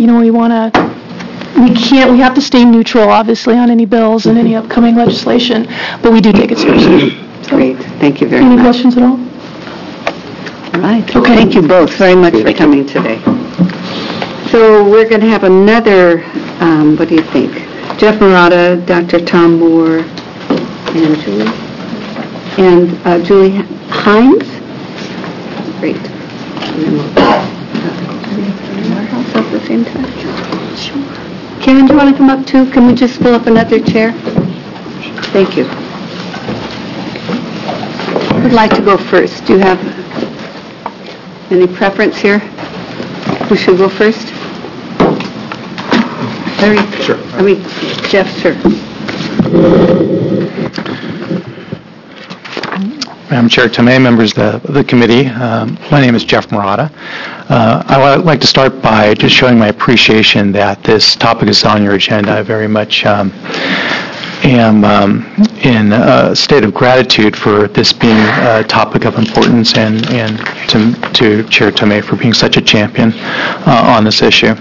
Speaker 12: we have to stay neutral, obviously, on any bills and any upcoming legislation, but we do take it seriously.
Speaker 1: Great, thank you very much.
Speaker 12: Any questions at all?
Speaker 1: All right.
Speaker 12: Okay.
Speaker 1: Thank you both very much for coming today. So we're going to have another, what do you think? Jeff Murata, Dr. Tom Moore, and Julie Hines. Great. And then we'll our house up at the same time. Sure. Karen, do you want to come up too? Can we just fill up another chair? Thank you. Who would like to go first? Do you have any preference here? Who should go first? Larry?
Speaker 7: Sure.
Speaker 1: Jeff, sure.
Speaker 7: Madam Chair, Tomei, members of the committee, my name is Jeff Murata. I would like to start by just showing my appreciation that this topic is on your agenda. I very much am in a state of gratitude for this being a topic of importance, and to Chair Tomei for being such a champion on this issue.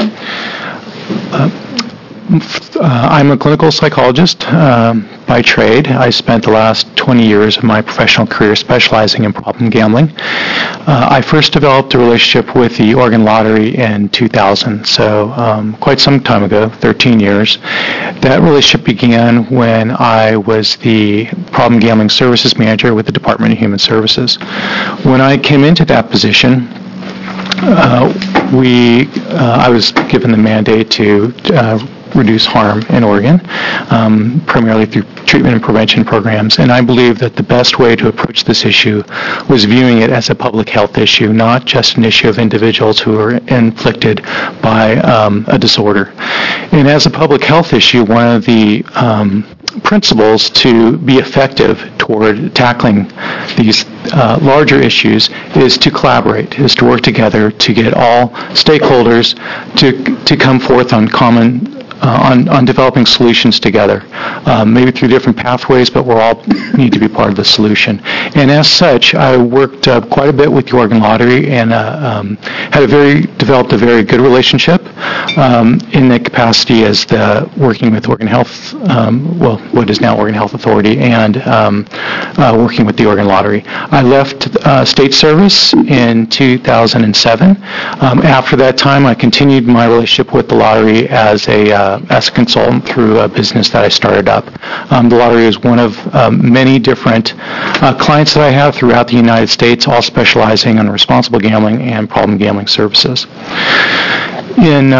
Speaker 7: I'm a clinical psychologist by trade. I spent the last 20 years of my professional career specializing in problem gambling. I first developed a relationship with the Oregon Lottery in 2000, so quite some time ago, 13 years. That relationship began when I was the problem gambling services manager with the Department of Human Services. When I came into that position, I was given the mandate to reduce harm in Oregon, primarily through treatment and prevention programs. And I believe that the best way to approach this issue was viewing it as a public health issue, not just an issue of individuals who are inflicted by a disorder. And as a public health issue, one of the principles to be effective toward tackling these larger issues is to collaborate, is to work together to get all stakeholders to come forth on common on developing solutions together, maybe through different pathways, but we all need to be part of the solution. And as such, I worked quite a bit with the Oregon Lottery and developed a very good relationship in the capacity as working with Oregon Health, what is now Oregon Health Authority, and working with the Oregon Lottery. I left state service in 2007. After that time, I continued my relationship with the lottery as a consultant through a business that I started up. The lottery is one of many different clients that I have throughout the United States, all specializing in responsible gambling and problem gambling services. In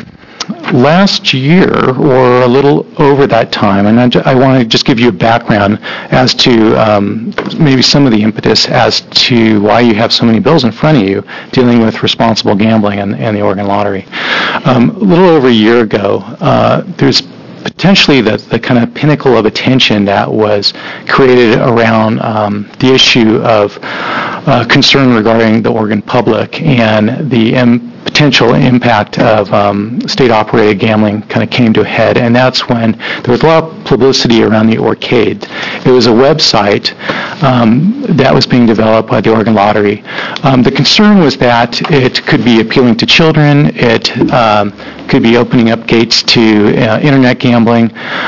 Speaker 7: last year, or a little over that time, and I want to just give you a background as to maybe some of the impetus as to why you have so many bills in front of you dealing with responsible gambling and the Oregon Lottery. A little over a year ago, there's potentially the kind of pinnacle of attention that was created around the issue of concern regarding the Oregon public and the potential impact of state-operated gambling kind of came to a head, and that's when there was a lot of publicity around the Orcade. It was a website that was being developed by the Oregon Lottery. The concern was that it could be appealing to children, it could be opening up gates to internet gambling,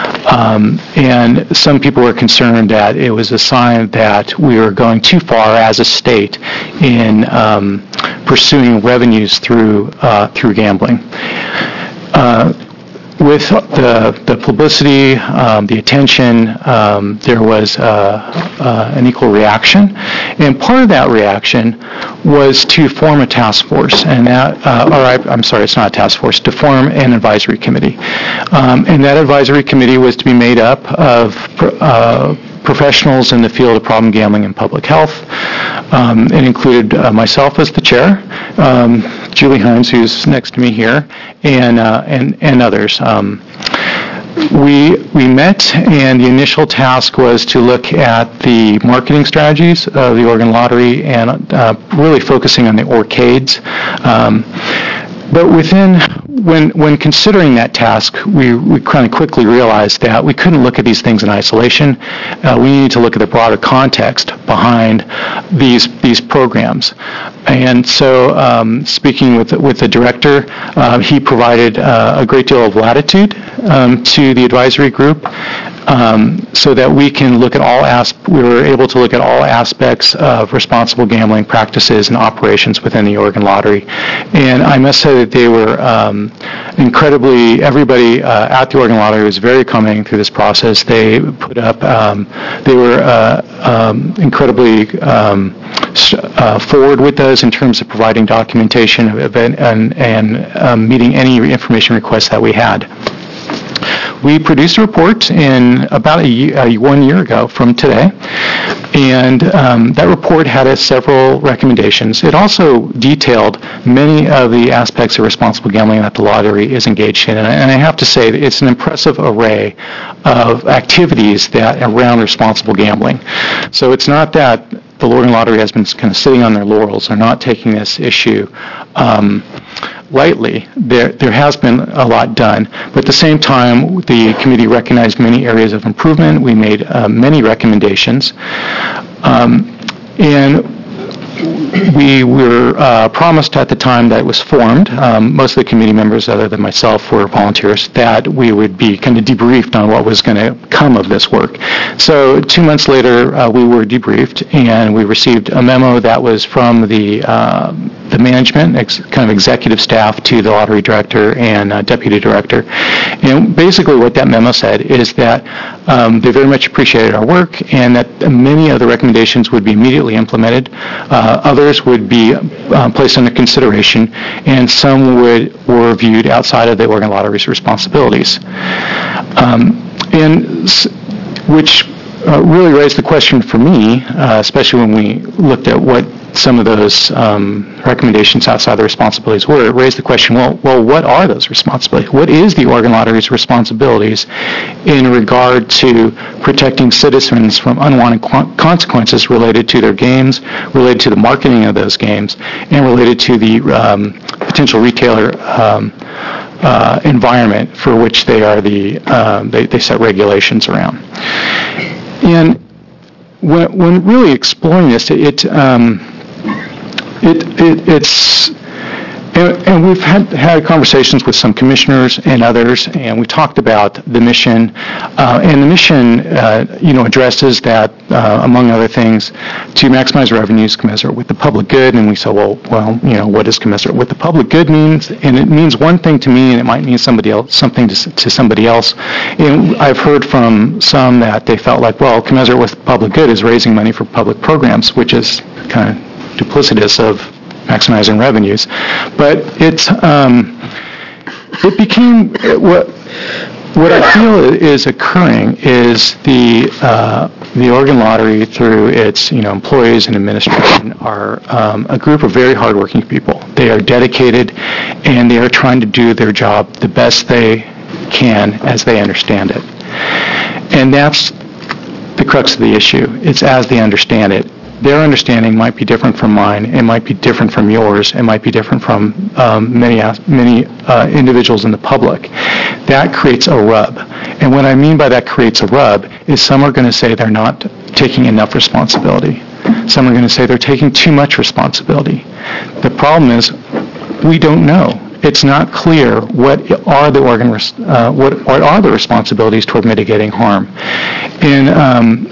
Speaker 7: and some people were concerned that it was a sign that we were going too far as a state in pursuing revenues through gambling. with the publicity, the attention, there was an equal reaction. And part of that reaction was to form a task force, and I'm sorry, it's not a task force, to form an advisory committee. And that advisory committee was to be made up of professionals in the field of problem gambling and public health. It included myself as the chair, Julie Hines, who's next to me here, and others. We met, and the initial task was to look at the marketing strategies of the Oregon Lottery and really focusing on the orcades. But when considering that task, we kind of quickly realized that we couldn't look at these things in isolation. We needed to look at the broader context behind these programs. And so, speaking with the director, he provided a great deal of latitude to the advisory group, so that we can look at we were able to look at all aspects of responsible gambling practices and operations within the Oregon Lottery. And I must say that they were incredibly, everybody at the Oregon Lottery was very accommodating through this process. They put up, they were incredibly forward with us in terms of providing documentation and meeting any information requests that we had. We produced a report in about 1 year ago from today, and that report had several recommendations. It also detailed many of the aspects of responsible gambling that the lottery is engaged in, and I have to say that it's an impressive array of activities that around responsible gambling. So it's not that the Oregon Lottery has been kind of sitting on their laurels or not taking this issue lightly. There has been a lot done, but at the same time, the committee recognized many areas of improvement. We made many recommendations, and we were promised at the time that it was formed, most of the committee members other than myself were volunteers, that we would be kind of debriefed on what was going to come of this work. So 2 months later, we were debriefed, and we received a memo that was from the management, kind of executive staff, to the lottery director and deputy director. And basically what that memo said is that they very much appreciated our work and that many of the recommendations would be immediately implemented. Others would be placed under consideration, and some were viewed outside of the Oregon Lottery's responsibilities. Which really raised the question for me, especially when we looked at what some of those recommendations outside the responsibilities were. It raised the question, well, what are those responsibilities? What is the Oregon Lottery's responsibilities in regard to protecting citizens from unwanted consequences related to their games, related to the marketing of those games, and related to the potential retailer environment for which they are they set regulations around. And when really exploring this, and we've had conversations with some commissioners and others, and we talked about the mission, and the mission, addresses that, among other things, to maximize revenues commensurate with the public good. And we said, well, what does commensurate with the public good means? And it means one thing to me, and it might mean something to somebody else. And I've heard from some that they felt like, well, commensurate with public good is raising money for public programs, which is kind of duplicitous of maximizing revenues. But it became what I feel is occurring is the Oregon Lottery, through its employees and administration, are a group of very hardworking people. They are dedicated, and they are trying to do their job the best they can as they understand it. And that's the crux of the issue. It's as they understand it. Their understanding might be different from mine. It might be different from yours. It might be different from many individuals in the public. That creates a rub. And what I mean by that creates a rub is some are going to say they're not taking enough responsibility. Some are going to say they're taking too much responsibility. The problem is we don't know. It's not clear what are the responsibilities toward mitigating harm. And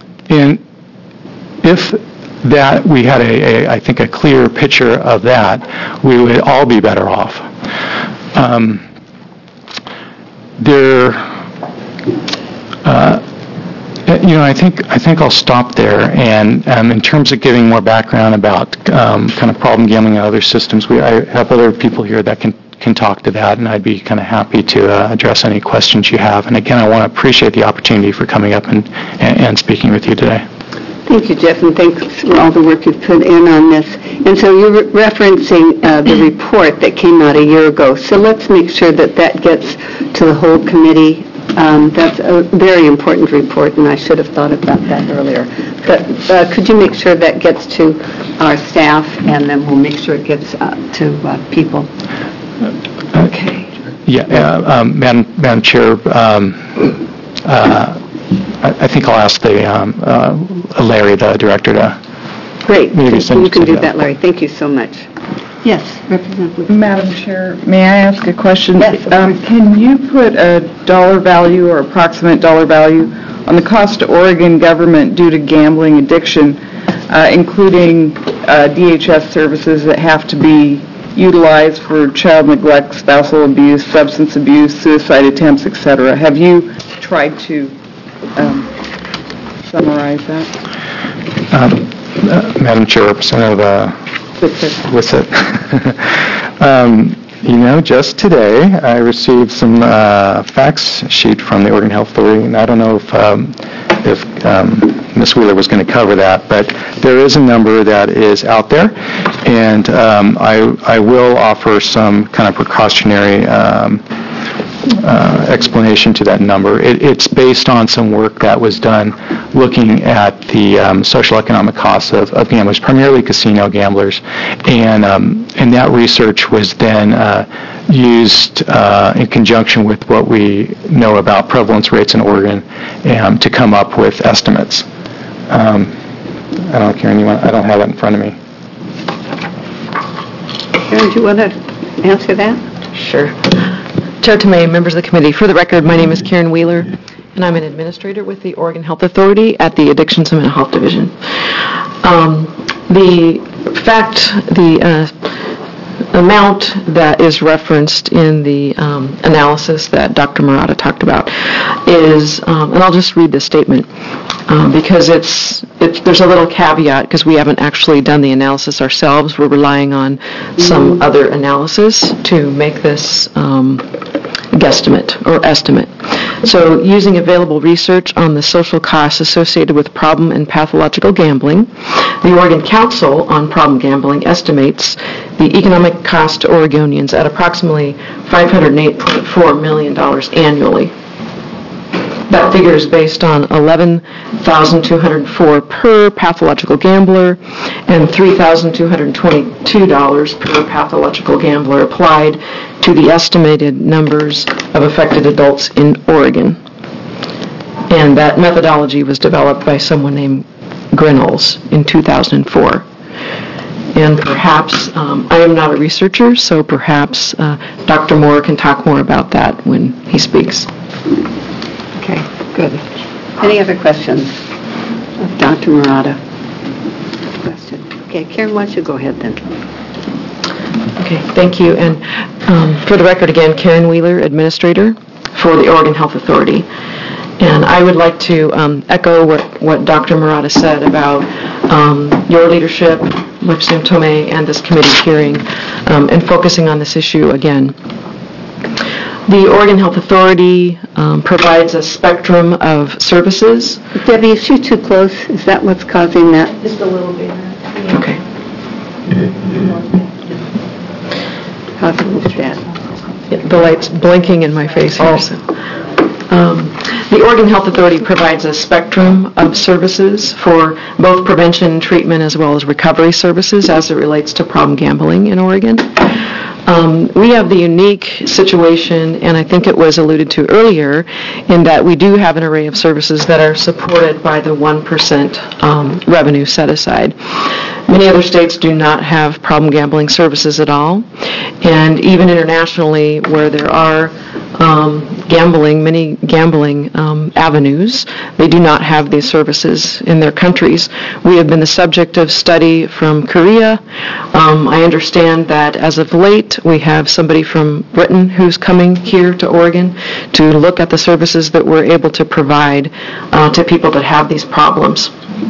Speaker 7: if that we had I think a clear picture of that, we would all be better off. I think I'll stop there. And in terms of giving more background about kind of problem gambling and other systems, I have other people here that can talk to that, and I'd be kind of happy to address any questions you have. And again, I want to appreciate the opportunity for coming up and speaking with you today.
Speaker 1: Thank you, Jeff, and thanks for all the work you've put in on this. And so you're referencing the report that came out a year ago. So let's make sure that gets to the whole committee. That's a very important report, and I should have thought about that earlier. But could you make sure that gets to our staff, and then we'll make sure it gets to people? Okay.
Speaker 7: Yeah, Madam Chair, I think I'll ask Larry, the director, to...
Speaker 1: Great. You can do that, Larry. Thank you so much. Yes, Representative.
Speaker 2: Madam Chair, may I ask a question?
Speaker 1: Yes.
Speaker 2: Can you put a dollar value or approximate dollar value on the cost to Oregon government due to gambling addiction, including DHS services that have to be utilized for child neglect, spousal abuse, substance abuse, suicide attempts, etc.? Have you tried to summarize that?
Speaker 7: Madam Chair, Representative Wissett. Just today I received some facts sheet from the Oregon Health Authority, and I don't know if Ms. Wheeler was going to cover that, but there is a number that is out there, and I will offer some kind of precautionary explanation to that number. It's based on some work that was done looking at the social economic costs of gamblers, primarily casino gamblers, and that research was then used in conjunction with what we know about prevalence rates in Oregon to come up with estimates. I don't know, Karen, I don't have it in front of me.
Speaker 1: Karen, do you want to answer that?
Speaker 11: Sure. Chair Tomei, members of the committee, for the record, my name is Karen Wheeler, and I'm an administrator with the Oregon Health Authority at the Addictions and Mental Health Division. The amount that is referenced in the analysis that Dr. Murata talked about is, and I'll just read this statement, because there's a little caveat because we haven't actually done the analysis ourselves. We're relying on some other analysis to make this guesstimate or estimate. So using available research on the social costs associated with problem and pathological gambling, the Oregon Council on Problem Gambling estimates the economic cost to Oregonians at approximately $508.4 million annually. That figure is based on $11,204 per pathological gambler and $3,222 per pathological gambler applied to the estimated numbers of affected adults in Oregon. And that methodology was developed by someone named Grinnells in 2004. And perhaps, I am not a researcher, so perhaps Dr. Moore can talk more about that when he speaks.
Speaker 1: Okay, good. Any other questions of Dr. Murata? Okay, Karen, why don't you go ahead then?
Speaker 11: Okay, thank you. And for the record again, Karen Wheeler, administrator for the Oregon Health Authority. And I would like to echo what Dr. Murata said about your leadership, Representative Tomei, and this committee hearing, and focusing on this issue again. The Oregon Health Authority provides a spectrum of services.
Speaker 1: Debbie, is she too close? Is that what's causing that?
Speaker 11: Just a little bit. Okay.
Speaker 1: Causing this bad.
Speaker 11: The light's blinking in my face here. So. The Oregon Health Authority provides a spectrum of services for both prevention, treatment, as well as recovery services as it relates to problem gambling in Oregon. We have the unique situation, and I think it was alluded to earlier, in that we do have an array of services that are supported by the 1% revenue set aside. Many other states do not have problem gambling services at all, and even internationally, where there are many gambling avenues, they do not have these services in their countries. We have been the subject of study from Korea. I understand that as of late, we have somebody from Britain who's coming here to Oregon to look at the services that we're able to provide to people that have these problems.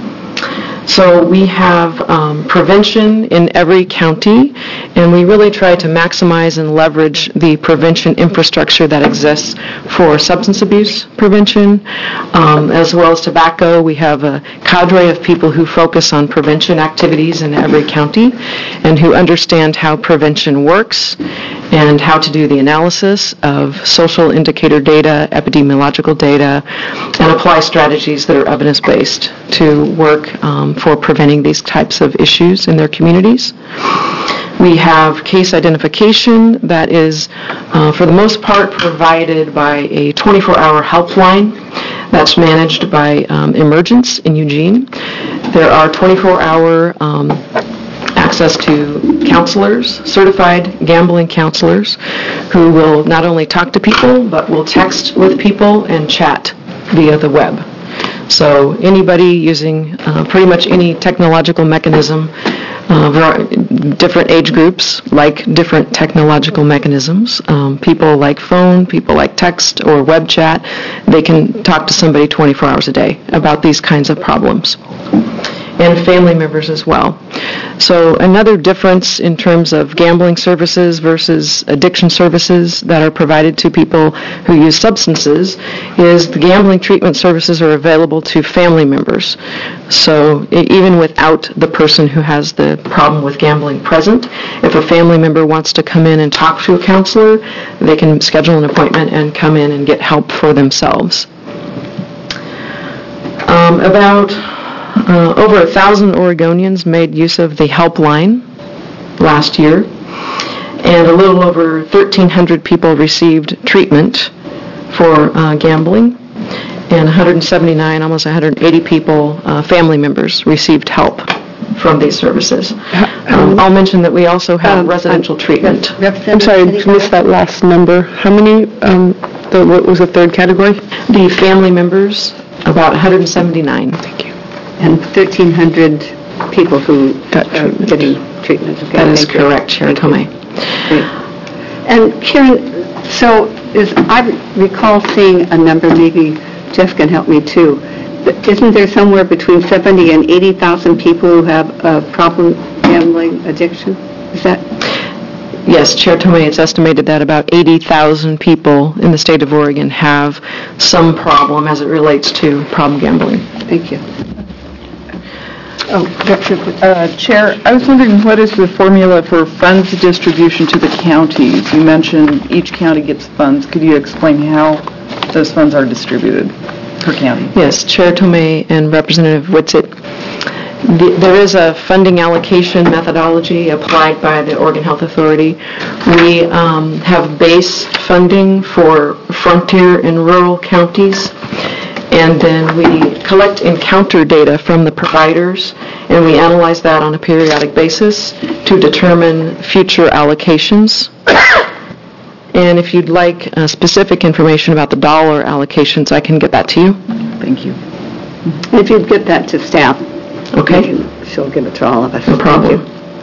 Speaker 11: So we have prevention in every county, and we really try to maximize and leverage the prevention infrastructure that exists for substance abuse prevention, as well as tobacco. We have a cadre of people who focus on prevention activities in every county and who understand how prevention works and how to do the analysis of social indicator data, epidemiological data, and apply strategies that are evidence-based to work for preventing these types of issues in their communities. We have case identification that is, for the most part, provided by a 24-hour helpline that's managed by Emergence in Eugene. There are 24-hour access to counselors, certified gambling counselors, who will not only talk to people, but will text with people and chat via the web. So anybody using pretty much any technological mechanism, different age groups like different technological mechanisms. People like phone, people like text or web chat, they can talk to somebody 24 hours a day about these kinds of problems. And family members as well. So another difference in terms of gambling services versus addiction services that are provided to people who use substances is the gambling treatment services are available to family members. So even without the person who has the problem with gambling present, if a family member wants to come in and talk to a counselor, they can schedule an appointment and come in and get help for themselves. Over 1,000 Oregonians made use of the helpline last year, and a little over 1,300 people received treatment for gambling, and 179, almost 180 people, family members, received help from these services. I'll mention that we also have residential treatment. I'm sorry, I missed that last number. How many, what was the third category? The family members, about 179. Thank you.
Speaker 1: And 1,300 people who are getting treatment. Okay,
Speaker 11: that is correct, Chair Tomei.
Speaker 1: And Karen, so I recall seeing a number, maybe Jeff can help me too, but isn't there somewhere between 70 and 80,000 people who have a problem gambling addiction? Is that?
Speaker 11: Yes, Chair Tomei, it's estimated that about 80,000 people in the state of Oregon have some problem as it relates to problem gambling.
Speaker 1: Thank you.
Speaker 2: Chair, I was wondering what is the formula for funds distribution to the counties? You mentioned each county gets funds. Could you explain how those funds are distributed per county?
Speaker 11: Yes, Chair Tomei and Representative Whitsitt. There is a funding allocation methodology applied by the Oregon Health Authority. We have base funding for frontier and rural counties, and then we collect encounter data from the providers, and we analyze that on a periodic basis to determine future allocations. And if you'd like specific information about the dollar allocations, I can get that to you.
Speaker 2: Thank you.
Speaker 1: If you'd get that to staff,
Speaker 11: okay.
Speaker 1: She'll give it to all of us.
Speaker 11: No problem.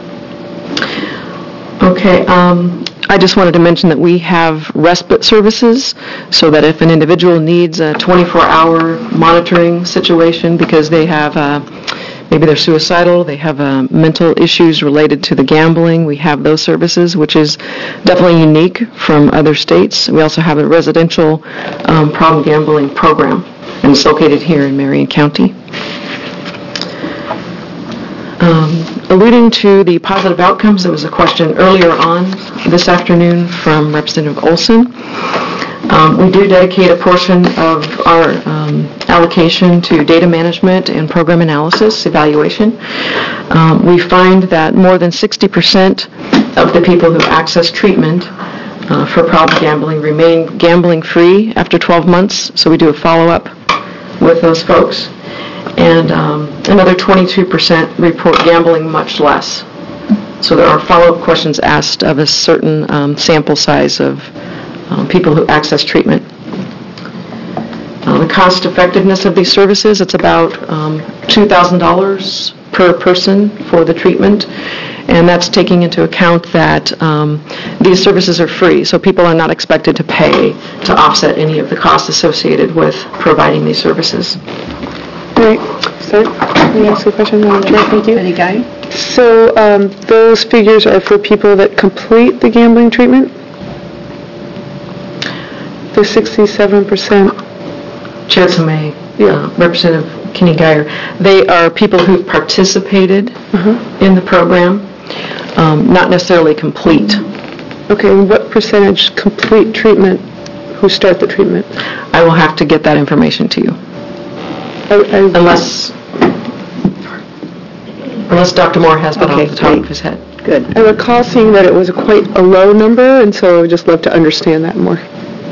Speaker 11: Okay. I just wanted to mention that we have respite services so that if an individual needs a 24-hour monitoring situation because they have maybe they're suicidal, they have mental issues related to the gambling, we have those services, which is definitely unique from other states. We also have a residential problem gambling program, and it's located here in Marion County. Alluding to the positive outcomes, there was a question earlier on this afternoon from Representative Olson. We do dedicate a portion of our allocation to data management and program analysis evaluation. We find that more than 60% of the people who access treatment for problem gambling remain gambling free after 12 months, so we do a follow-up with those folks. and another 22% report gambling much less. So there are follow-up questions asked of a certain sample size of people who access treatment. The cost effectiveness of these services, it's about $2,000 per person for the treatment, and that's taking into account that these services are free, so people are not expected to pay to offset any of the costs associated with providing these services. All right. So, let me ask a question, Madam Chair. Thank you.
Speaker 1: Any guy?
Speaker 11: So those figures are for people that complete the gambling treatment? The 67%?
Speaker 6: Chair Tomei, Representative Kenny Geyer, they are people who participated in the program, not necessarily complete.
Speaker 11: Okay, and what percentage complete treatment, who start the treatment?
Speaker 6: I will have to get that information to you. Unless Dr. Moore has that off the top of his head.
Speaker 11: Good. I recall seeing that it was quite a low number, and so I would just love to understand that more.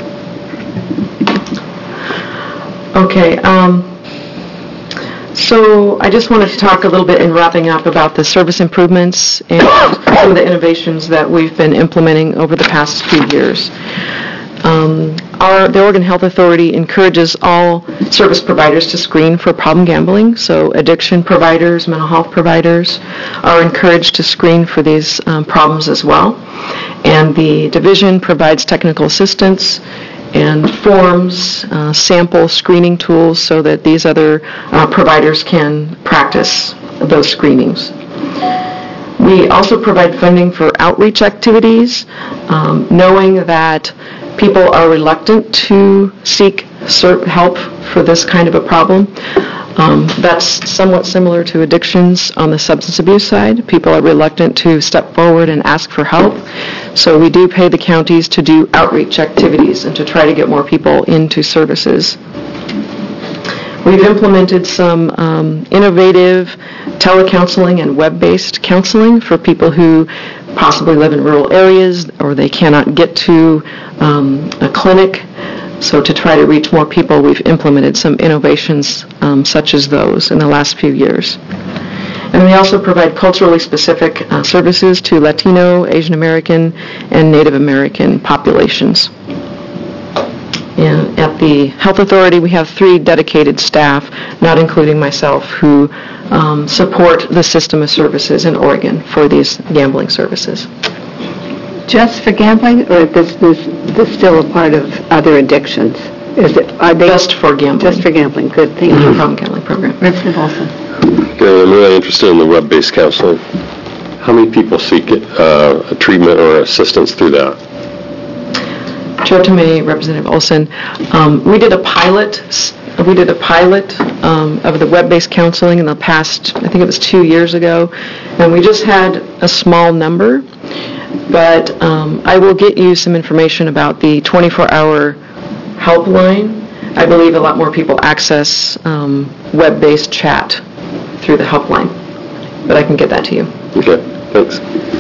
Speaker 6: Okay, so I just wanted to talk a little bit in wrapping up about the service improvements and some of the innovations that we've been implementing over the past few years. The Oregon Health Authority encourages all service providers to screen for problem gambling, so addiction providers, mental health providers are encouraged to screen for these problems as well. And the division provides technical assistance and forms, sample screening tools so that these other providers can practice those screenings. We also provide funding for outreach activities, knowing that people are reluctant to seek help for this kind of a problem. That's somewhat similar to addictions on the substance abuse side. People are reluctant to step forward and ask for help. So we do pay the counties to do outreach activities and to try to get more people into services. We've implemented some innovative telecounseling and web-based counseling for people who possibly live in rural areas or they cannot get to a clinic. So to try to reach more people, we've implemented some innovations such as those in the last few years. And we also provide culturally specific services to Latino, Asian American, and Native American populations. And at the Health Authority, we have 3 dedicated staff, not including myself, who support the system of services in Oregon for these gambling services.
Speaker 1: Just for gambling, or is this still a part of other addictions? Are they
Speaker 6: just for gambling?
Speaker 1: Just for gambling. Good, thank you.
Speaker 6: Problem gambling program.
Speaker 1: Representative Olson.
Speaker 5: Okay, I'm really interested in the web-based counseling. How many people seek a treatment or assistance through that?
Speaker 6: Chair Tomei, Representative Olson, we did a pilot. We did a pilot of the web-based counseling in the past, I think it was 2 years ago, and we just had a small number. But I will get you some information about the 24-hour helpline. I believe a lot more people access web-based chat through the helpline, but I can get that to you.
Speaker 5: Okay, thanks.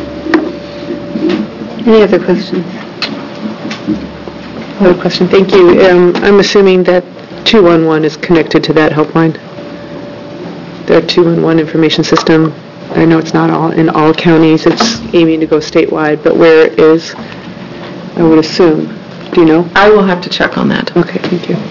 Speaker 1: Any other questions?
Speaker 11: Another question. Thank you. I'm assuming that 211 is connected to that helpline? The 211 information system? I know it's not all in all counties. It's aiming to go statewide, but where it is, I would assume. Do you know?
Speaker 6: I will have to check on that.
Speaker 11: Okay, thank you.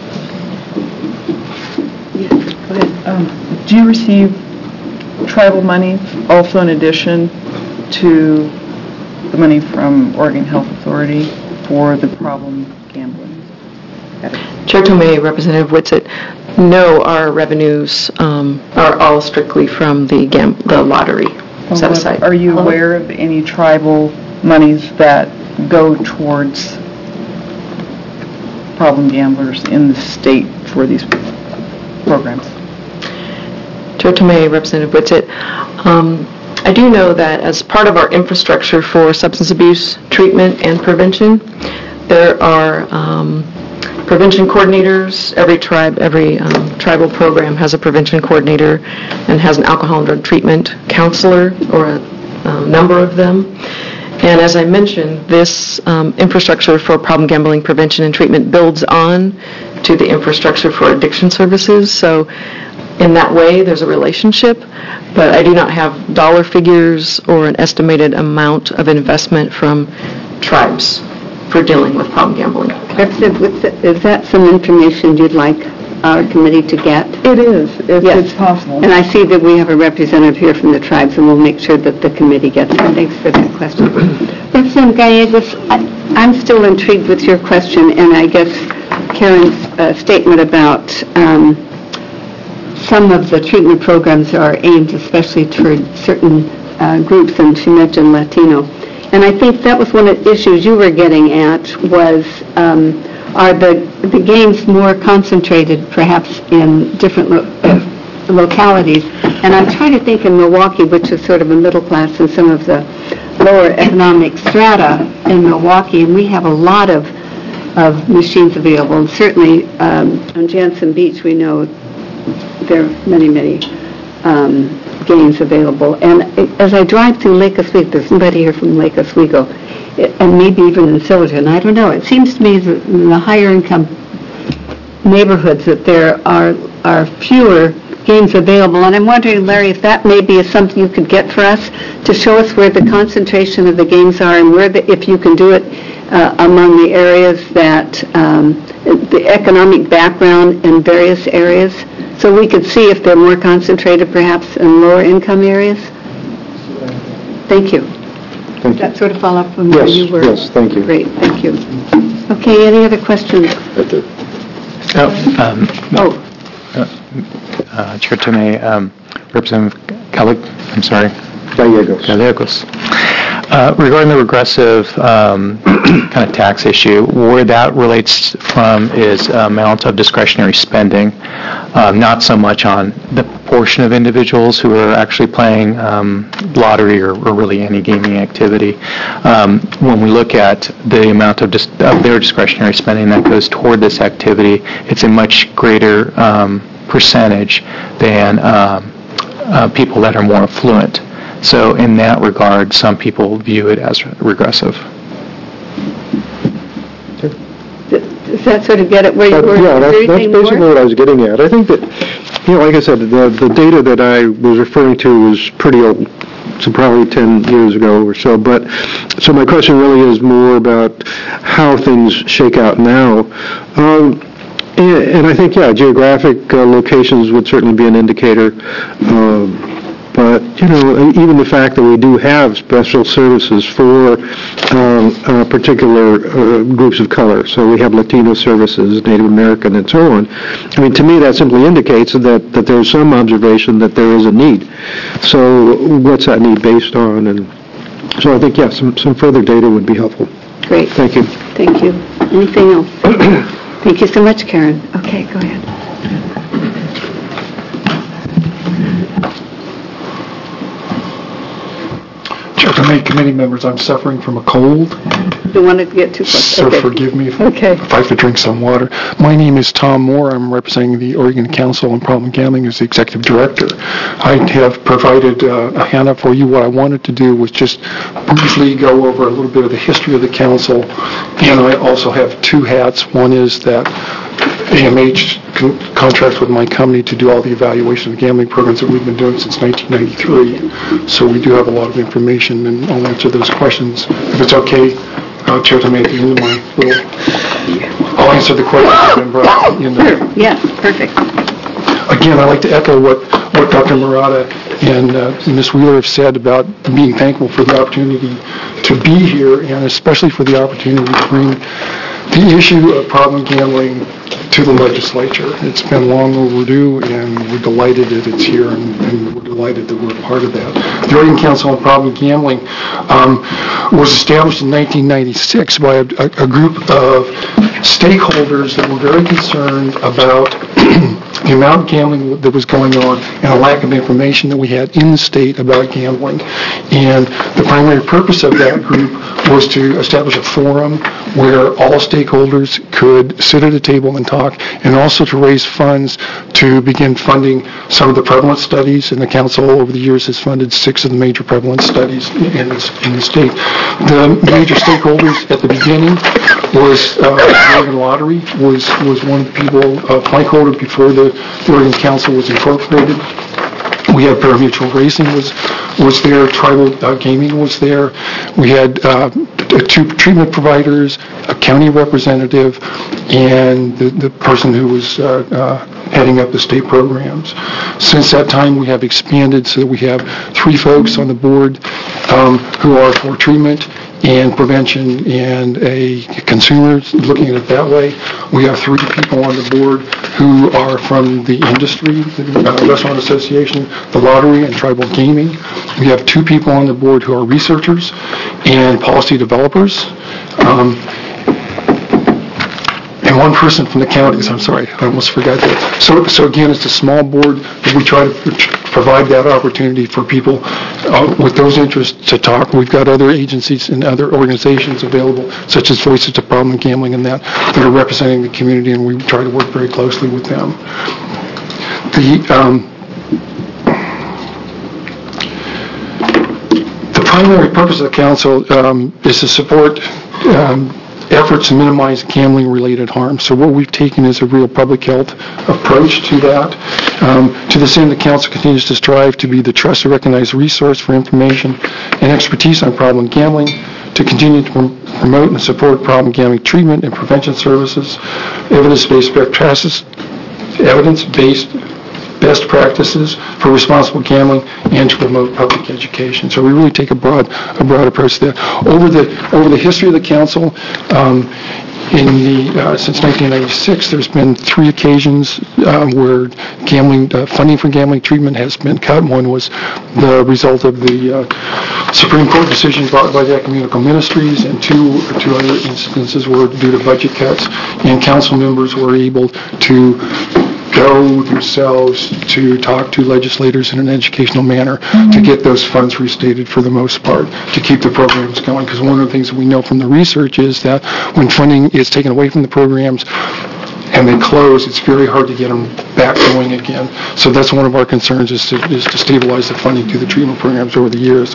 Speaker 1: Go ahead.
Speaker 2: Do you receive tribal money also in addition to the money from Oregon Health Authority for the problem gambling?
Speaker 6: Chair Tomei, Representative Whitsitt, no, our revenues are all strictly from the lottery set aside.
Speaker 2: Are you aware of any tribal monies that go towards problem gamblers in the state for these programs?
Speaker 6: Chair Tomei, Representative Whitsitt, I do know that as part of our infrastructure for substance abuse treatment and prevention, there are prevention coordinators. Every tribal program has a prevention coordinator and has an alcohol and drug treatment counselor, or a number of them. And as I mentioned, this infrastructure for problem gambling prevention and treatment builds on to the infrastructure for addiction services. So
Speaker 11: in that way, there's a relationship, but I do not have dollar figures or an estimated amount of investment from tribes for dealing with problem gambling.
Speaker 1: Is that some information you'd like our committee to get?
Speaker 2: It is, if
Speaker 1: Yes.
Speaker 2: it's possible.
Speaker 1: And I see that we have a representative here from the tribes, and we'll make sure that the committee gets it. Thanks for that question. Representative Gallegos, I'm still intrigued with your question, and I guess Karen's statement about some of the treatment programs are aimed especially toward certain groups, and she mentioned Latino. And I think that was one of the issues you were getting at was, are the games more concentrated perhaps in different localities? And I'm trying to think in Milwaukee, which is sort of a middle class and some of the lower economic strata in Milwaukee, and we have a lot of machines available. And certainly on Jansen Beach, we know there are many games available. And as I drive through Lake Oswego, there's somebody here from Lake Oswego, and maybe even in Silverton, I don't know. It seems to me that in the higher income neighborhoods that there are fewer games available. And I'm wondering, Larry, if that maybe is something you could get for us to show us where the concentration of the games are and where if you can do it among the areas that, the economic background in various areas, so we could see if they're more concentrated perhaps in lower income areas? Thank you. Does that sort of follow up from where you were?
Speaker 8: Yes, thank you.
Speaker 1: Great, thank you. Okay, any other questions?
Speaker 13: Chair Tomei, Representative Gallegos. Regarding the regressive kind of tax issue, where that relates from is amount of discretionary spending, not so much on the proportion of individuals who are actually playing lottery or really any gaming activity. When we look at the amount of their discretionary spending that goes toward this activity, it's a much greater percentage than people that are more affluent. So in that regard, some people view it as regressive.
Speaker 1: Does that sort of get it where you were?
Speaker 8: Yeah, that's basically what I was getting at. I think that, like I said, the data that I was referring to was pretty old, so probably 10 years ago or so. But so my question really is more about how things shake out now. And I think, geographic locations would certainly be an indicator. But, even the fact that we do have special services for particular groups of color. So we have Latino services, Native American, and so on. I mean, to me, that simply indicates that there's some observation that there is a need. So what's that need based on? And so I think, some further data would be helpful.
Speaker 1: Great.
Speaker 8: Thank you.
Speaker 1: Thank you. Anything else? Thank you so much, Karen. Okay, go ahead.
Speaker 14: Chair Tomei, committee members, I'm suffering from a cold.
Speaker 1: You wanted to get too close.
Speaker 14: So forgive me if I have to drink some water. My name is Tom Moore. I'm representing the Oregon Council on Problem Gambling as the Executive Director. I have provided a handout for you. What I wanted to do was just briefly go over a little bit of the history of the Council. And I also have two hats. One is that AMH contracts with my company to do all the evaluation of gambling programs that we've been doing since 1993. So we do have a lot of information, and I'll answer those questions. If it's okay, Chair Tomei, at the end of my little, I'll answer the questions that have been brought in there.
Speaker 1: Sure. Yes, perfect.
Speaker 14: Again, I'd like to echo what Dr. Murata and Ms. Wheeler have said about being thankful for the opportunity to be here, and especially for the opportunity to bring the issue of problem gambling to the legislature. It's been long overdue, and we're delighted that it's here, and we're delighted that we're a part of that. The Oregon Council on Problem Gambling was established in 1996 by a group of stakeholders that were very concerned about the amount of gambling that was going on and a lack of information that we had in the state about gambling. And the primary purpose of that group was to establish a forum where all stakeholders could sit at a table and talk, and also to raise funds to begin funding some of the prevalence studies. And the council over the years has funded 6 of the major prevalence studies in the state. The major stakeholders at the beginning was the Oregon Lottery was one of the people, plank holder before the Oregon Council was incorporated. We had parimutuel racing was there, tribal gaming was there. We had 2 treatment providers, a county representative, and the person who was heading up the state programs. Since that time, we have expanded so that we have 3 folks on the board who are for treatment and prevention and a consumer, looking at it that way. We have 3 people on the board who are from the industry, the Restaurant Association, the lottery, and tribal gaming. We have 2 people on the board who are researchers and policy developers. And 1 person from the counties. I'm sorry, I almost forgot that. So again, it's a small board, but we try to provide that opportunity for people with those interests to talk. We've got other agencies and other organizations available, such as Voices to Problem Gambling and that are representing the community, and we try to work very closely with them. The primary purpose of the council is to support efforts to minimize gambling-related harm. So what we've taken is a real public health approach to that. To this end, the council continues to strive to be the trusted, recognized resource for information and expertise on problem gambling, to continue to promote and support problem gambling treatment and prevention services, evidence-based best practices for responsible gambling, and to promote public education. So we really take a broad approach to that. Over the history of the council, since 1996, there's been 3 occasions where funding for gambling treatment has been cut. One was the result of the Supreme Court decision brought by the Ecumenical Ministries, and two other instances were due to budget cuts, and council members were able to go themselves to talk to legislators in an educational manner to get those funds restated for the most part, to keep the programs going. Because one of the things that we know from the research is that when funding is taken away from the programs and they close, it's very hard to get them back going again. So that's one of our concerns, is to stabilize the funding through the treatment programs over the years.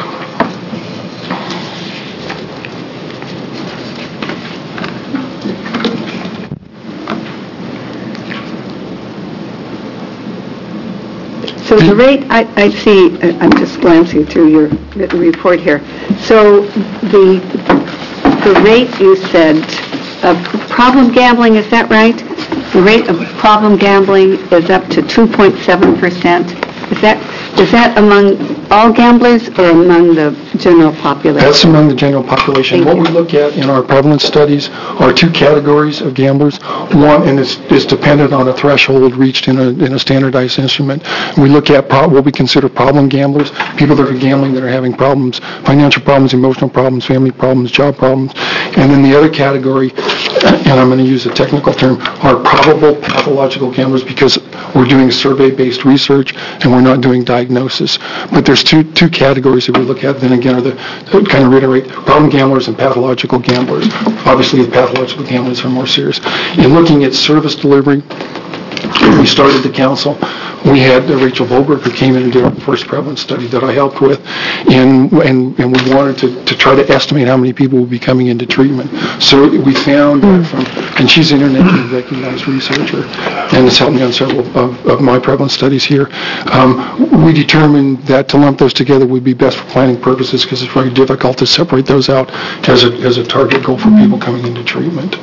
Speaker 1: So the rate, I see, I'm just glancing through your written report here. So the rate you said of problem gambling, is that right? The rate of problem gambling is up to 2.7%. Is that among all gamblers or among the general population?
Speaker 14: That's among the general population. What we look at in our prevalence studies are 2 categories of gamblers. One, and it's dependent on a threshold reached in a standardized instrument. We look at what we consider problem gamblers, people that are gambling that are having problems, financial problems, emotional problems, family problems, job problems. And then the other category, and I'm going to use a technical term, are probable pathological gamblers, because we're doing survey-based research and we're not doing diagnosis. But there's two categories that we look at. Then again, kind of reiterate, problem gamblers and pathological gamblers. Obviously, the pathological gamblers are more serious. In looking at service delivery, we started the council. We had Rachel Volberg, who came in and did our first prevalence study that I helped with, and we wanted to try to estimate how many people would be coming into treatment. So we found and she's an internationally recognized researcher and has helped me on several of my prevalence studies here. We determined that to lump those together would be best for planning purposes, because it's very difficult to separate those out as a target goal for people coming into treatment.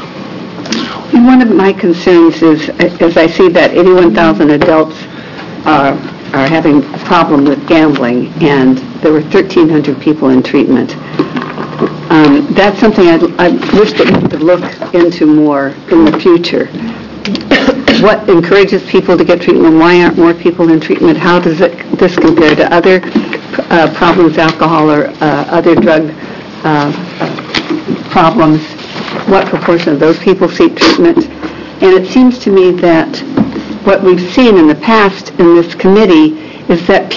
Speaker 1: And one of my concerns is, as I see that 81,000 adults are having a problem with gambling, and there were 1,300 people in treatment. That's something I wish that we could look into more in the future. What encourages people to get treatment? Why aren't more people in treatment? How does this compare to other problems, alcohol or other drug problems? What proportion of those people seek treatment? And it seems to me that what we've seen in the past in this committee is that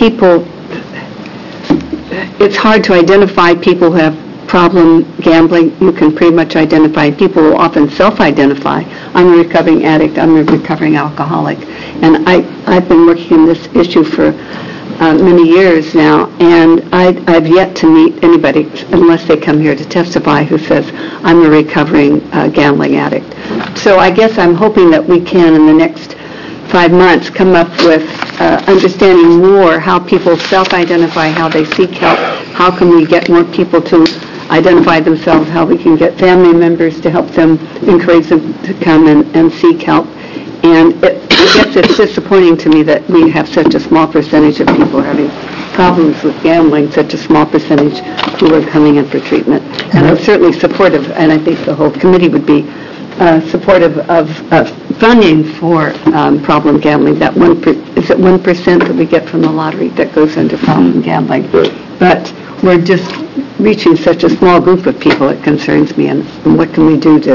Speaker 1: it's hard to identify people who have problem gambling. You can pretty much identify people who often self-identify. I'm a recovering addict, I'm a recovering alcoholic. And I've been working on this issue for many years now, and I've yet to meet anybody, unless they come here to testify, who says, I'm a recovering gambling addict. So I guess I'm hoping that we can, in the next 5 months, come up with understanding more how people self-identify, how they seek help, how can we get more people to identify themselves, how we can get family members to help them, encourage them to come and seek help. And I guess it's disappointing to me that we have such a small percentage of people having problems with gambling, such a small percentage who are coming in for treatment. And I'm certainly supportive, and I think the whole committee would be supportive of funding for problem gambling. That is it 1% that we get from the lottery that goes into problem gambling? But we're just reaching such a small group of people, it concerns me. And what can we do to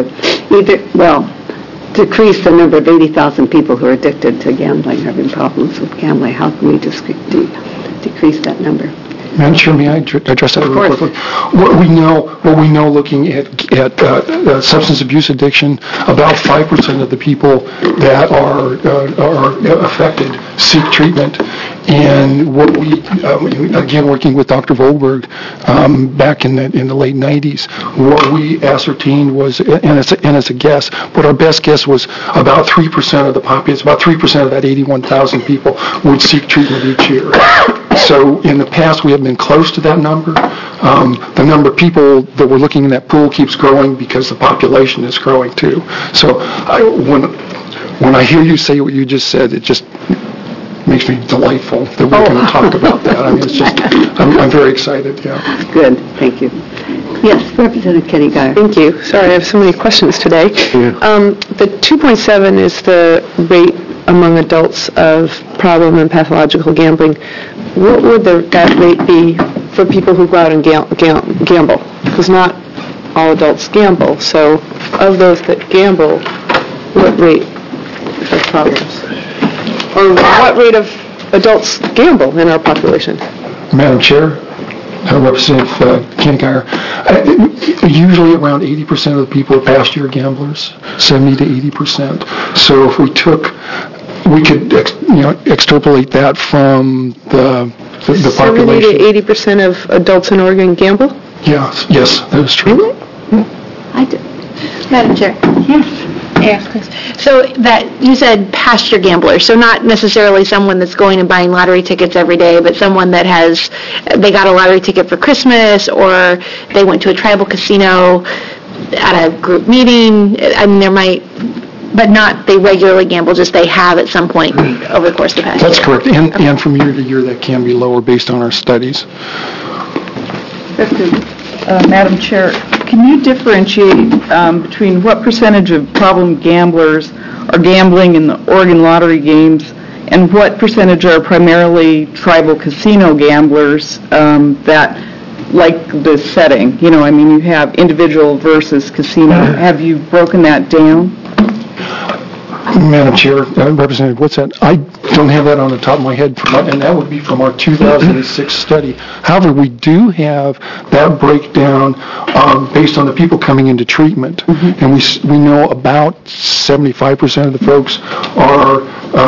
Speaker 1: decrease the number of 80,000 people who are addicted to gambling, having problems with gambling? How can we just decrease that number?
Speaker 14: Madam Chair, may I address that real quickly? What we know looking at substance abuse addiction, about 5% of the people that are affected seek treatment. And what we, again, working with Dr. Volberg back in the late 90s, what we ascertained was, and it's a guess, but our best guess was about 3% of the population, about 3% of that 81,000 people would seek treatment each year. So in the past, we have been close to that number. The number of people that we're looking in that pool keeps growing because the population is growing too. So when I hear you say what you just said, it just makes me delightful that we're going to talk about that. I mean, it's just, I'm very excited, yeah.
Speaker 1: Good, thank you. Yes, Representative Kenny Guyer.
Speaker 11: Thank you. Sorry, I have so many questions today. The 2.7 is the rate among adults of problem and pathological gambling. What would that rate be for people who go out and gamble? Because not all adults gamble. So of those that gamble, what rate of problems? Or what rate of adults gamble in our population?
Speaker 14: Madam Chair, Representative Kenny Guyer, usually around 80% of the people are past year gamblers, 70 to 80%. So if we could extrapolate that from the population.
Speaker 11: 70 to 80% of adults in Oregon gamble?
Speaker 14: Yes, that is true.
Speaker 1: I do.
Speaker 15: Madam Chair.
Speaker 1: Yes.
Speaker 15: Yes, please. So that you said past year gambler, so not necessarily someone that's going and buying lottery tickets every day, but someone that they got a lottery ticket for Christmas, or they went to a tribal casino at a group meeting. I mean, there might, but not they regularly gamble, just they have at some point over the course of the past year.
Speaker 14: That's correct, and from year to year that can be lower based on our studies.
Speaker 2: Madam Chair, can you differentiate between what percentage of problem gamblers are gambling in the Oregon lottery games and what percentage are primarily tribal casino gamblers that like the setting? You know, I mean, you have individual versus casino. Have you broken that down?
Speaker 14: Madam Chair, Representative, what's that? I don't have that on the top of my head, and that would be from our 2006 study. However, we do have that breakdown based on the people coming into treatment, and we know about 75% of the folks are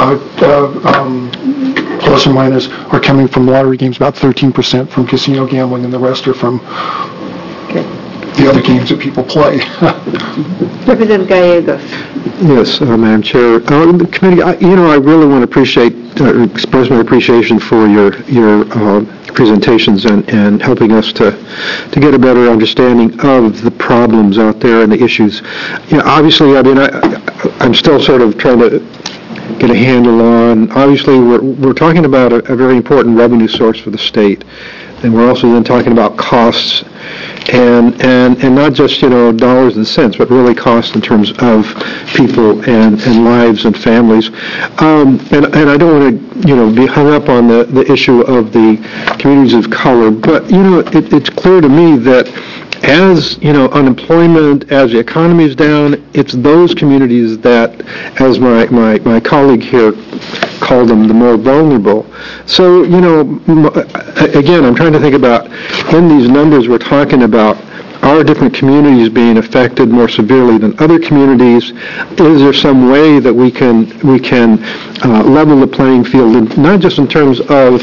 Speaker 14: plus or minus are coming from lottery games, about 13% from casino gambling, and the rest are from the other games that people play.
Speaker 1: Representative Gallegos.
Speaker 8: Yes, Madam Chair. The committee, I really want to express my appreciation for your presentations and helping us to get a better understanding of the problems out there and the issues. Obviously, I mean, I'm still sort of trying to get a handle on. Obviously, we're talking about a very important revenue source for the state, and we're also then talking about costs. And not just, dollars and cents, but really cost in terms of people and lives and families. And I don't want to, be hung up on the issue of the communities of color, but, it's clear to me that as, unemployment, as the economy is down, it's those communities that, as my colleague here called them, the more vulnerable. So, again, I'm trying to think about, in these numbers we're talking about, are different communities being affected more severely than other communities? Is there some way that we can level the playing field, and not just in terms of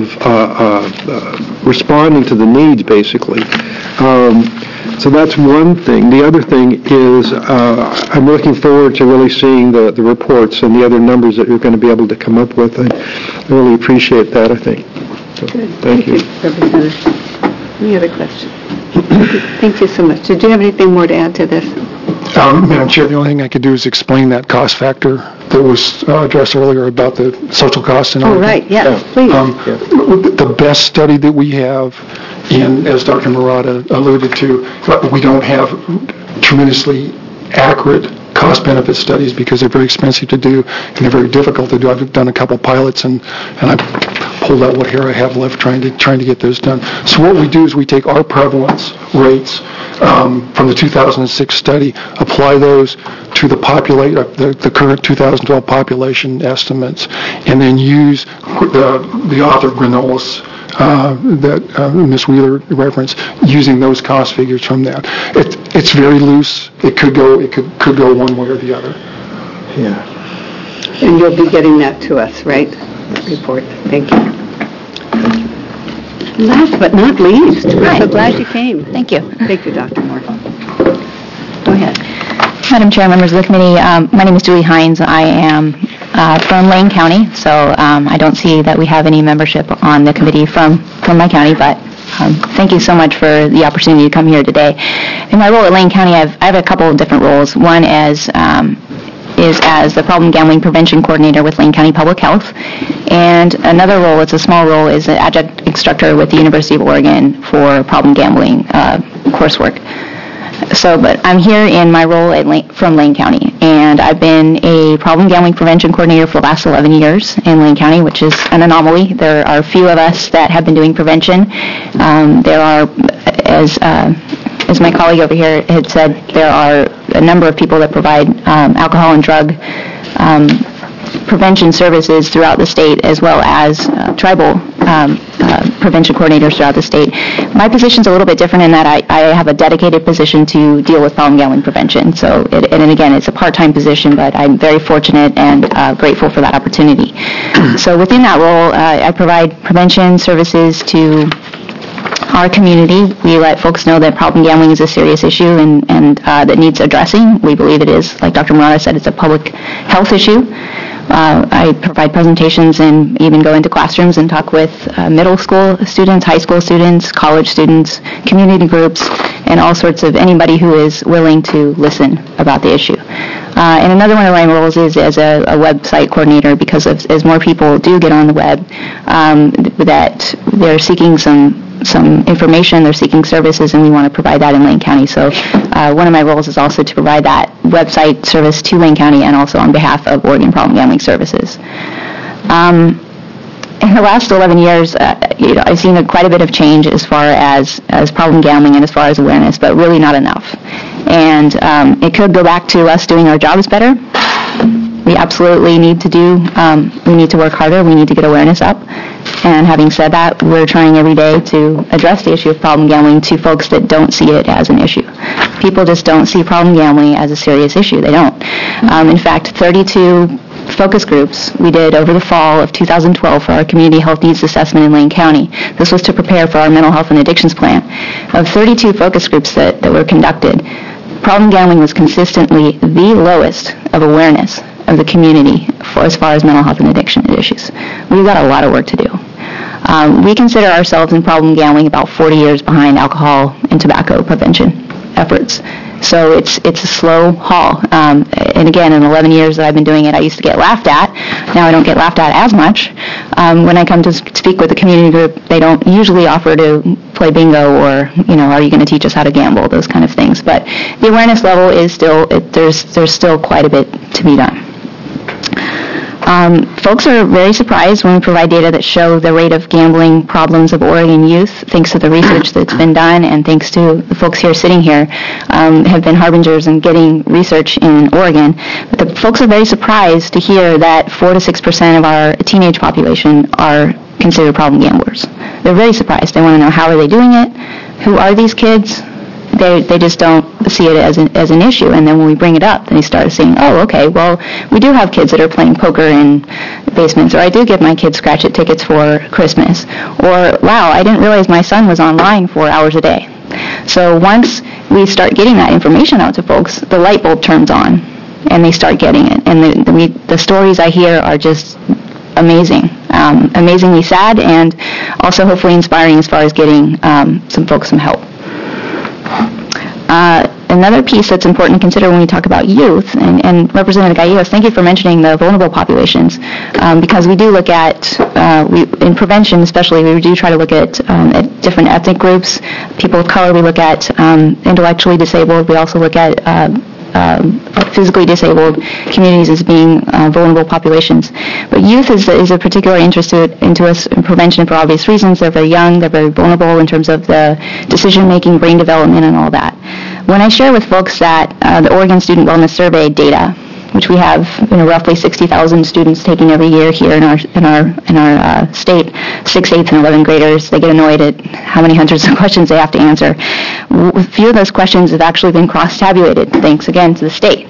Speaker 8: responding to the needs, basically? So that's one thing. The other thing is I'm looking forward to really seeing the reports and the other numbers that you're going to be able to come up with. I really appreciate that, I think. So, thank you.
Speaker 1: Representative. Any other questions? Thank you so much. Did you have anything more to add to this?
Speaker 14: Madam Chair, the only thing I could do is explain that cost factor that was addressed earlier about the social costs and everything.
Speaker 1: Oh, right, yes, please.
Speaker 14: The best study that we have, and as Dr. Murata alluded to, we don't have tremendously accurate cost-benefit studies because they're very expensive to do and they're very difficult to do. I've done a couple pilots and I pulled out what hair I have left trying to get those done. So what we do is we take our prevalence rates from the 2006 study, apply those to the current 2012 population estimates, and then use the author Granolis that Ms. Wheeler referenced, using those cost figures from that. It's very loose. It could go one way or the other.
Speaker 8: Yeah.
Speaker 1: And you'll be getting that to us, right? Report. Thank you. Last but not least, we're so glad you came.
Speaker 16: Thank you.
Speaker 1: Thank you, Dr. Moore. Go ahead.
Speaker 16: Madam Chair, members of the committee, my name is Julie Hines. I am from Lane County, so I don't see that we have any membership on the committee from my county, but thank you so much for the opportunity to come here today. In my role at Lane County, I have a couple of different roles. One is as the Problem Gambling Prevention Coordinator with Lane County Public Health, and another role, it's a small role, is an adjunct instructor with the University of Oregon for problem gambling coursework. But I'm here in my role from Lane County, and I've been a problem gambling prevention coordinator for the last 11 years in Lane County, which is an anomaly. There are a few of us that have been doing prevention. There are, as my colleague over here had said, there are a number of people that provide alcohol and drug prevention services throughout the state, as well as tribal prevention coordinators throughout the state. My position's a little bit different in that I have a dedicated position to deal with problem gambling prevention. So, and again, it's a part-time position, but I'm very fortunate and grateful for that opportunity. So within that role, I provide prevention services to our community. We let folks know that problem gambling is a serious issue and that needs addressing. We believe it is. Like Dr. Murata said, it's a public health issue. I provide presentations and even go into classrooms and talk with middle school students, high school students, college students, community groups, and all sorts of anybody who is willing to listen about the issue. And another one of my roles is as a website coordinator, because as more people do get on the web, that they're seeking some information, they're seeking services, and we want to provide that in Lane County. So one of my roles is also to provide that website service to Lane County and also on behalf of Oregon Problem Gambling Services. In the last 11 years, I've seen quite a bit of change as far as problem gambling and as far as awareness, but really not enough. And it could go back to us doing our jobs better. We absolutely need to we need to work harder, we need to get awareness up. And having said that, we're trying every day to address the issue of problem gambling to folks that don't see it as an issue. People just don't see problem gambling as a serious issue. They don't. In fact, 32 focus groups we did over the fall of 2012 for our community health needs assessment in Lane County. This was to prepare for our mental health and addictions plan. Of 32 focus groups that were conducted, problem gambling was consistently the lowest of awareness of the community as far as mental health and addiction issues. We've got a lot of work to do. We consider ourselves in problem gambling about 40 years behind alcohol and tobacco prevention efforts. So it's a slow haul. And again, in 11 years that I've been doing it, I used to get laughed at. Now I don't get laughed at as much. When I come to speak with the community group, they don't usually offer to play bingo or, are you going to teach us how to gamble, those kind of things. But the awareness level is still, there's still quite a bit to be done. Folks are very surprised when we provide data that show the rate of gambling problems of Oregon youth, thanks to the research that's been done and thanks to the folks here sitting here, have been harbingers in getting research in Oregon. But the folks are very surprised to hear that 4 to 6% of our teenage population are considered problem gamblers. They're very surprised. They want to know, how are they doing it? Who are these kids? they just don't see it as an issue. And then when we bring it up, they start saying, oh, okay, well, we do have kids that are playing poker in basements, or I do give my kids scratch-it tickets for Christmas, or wow, I didn't realize my son was online 4 hours a day. So once we start getting that information out to folks, the light bulb turns on, and they start getting it. And the stories I hear are just amazing, amazingly sad, and also hopefully inspiring as far as getting some folks some help. Another piece that's important to consider when we talk about youth, and Representative Gallegos, thank you for mentioning the vulnerable populations, because we do look at, in prevention especially, we do try to look at different ethnic groups, people of color, we look at intellectually disabled, we also look at physically disabled communities as being vulnerable populations. But youth is a particular interest into us in prevention for obvious reasons. They're very young, they're very vulnerable in terms of the decision-making, brain development, and all that. When I share with folks that the Oregon Student Wellness Survey data, which we have roughly 60,000 students taking every year here in our state, 6th, 8th, and 11th graders. They get annoyed at how many hundreds of questions they have to answer. A few of those questions have actually been cross-tabulated, thanks again to the state.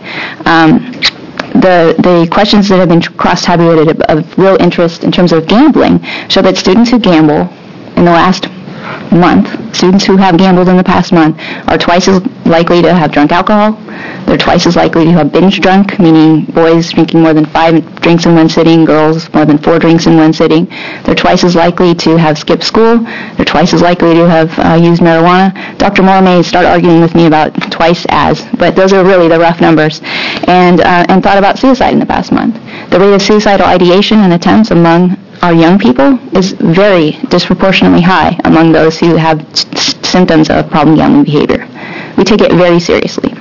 Speaker 16: The questions that have been cross-tabulated of real interest in terms of gambling show that students who gamble in the last month, students who have gambled in the past month, are twice as likely to have drunk alcohol. They're twice as likely to have binge drunk, meaning boys drinking more than 5 drinks in one sitting, girls more than 4 drinks in one sitting. They're twice as likely to have skipped school. They're twice as likely to have used marijuana. Dr. Moore may start arguing with me about twice as, but those are really the rough numbers. And thought about suicide in the past month. The rate of suicidal ideation and attempts among our young people is very disproportionately high among those who have symptoms of problem gambling behavior. We take it very seriously.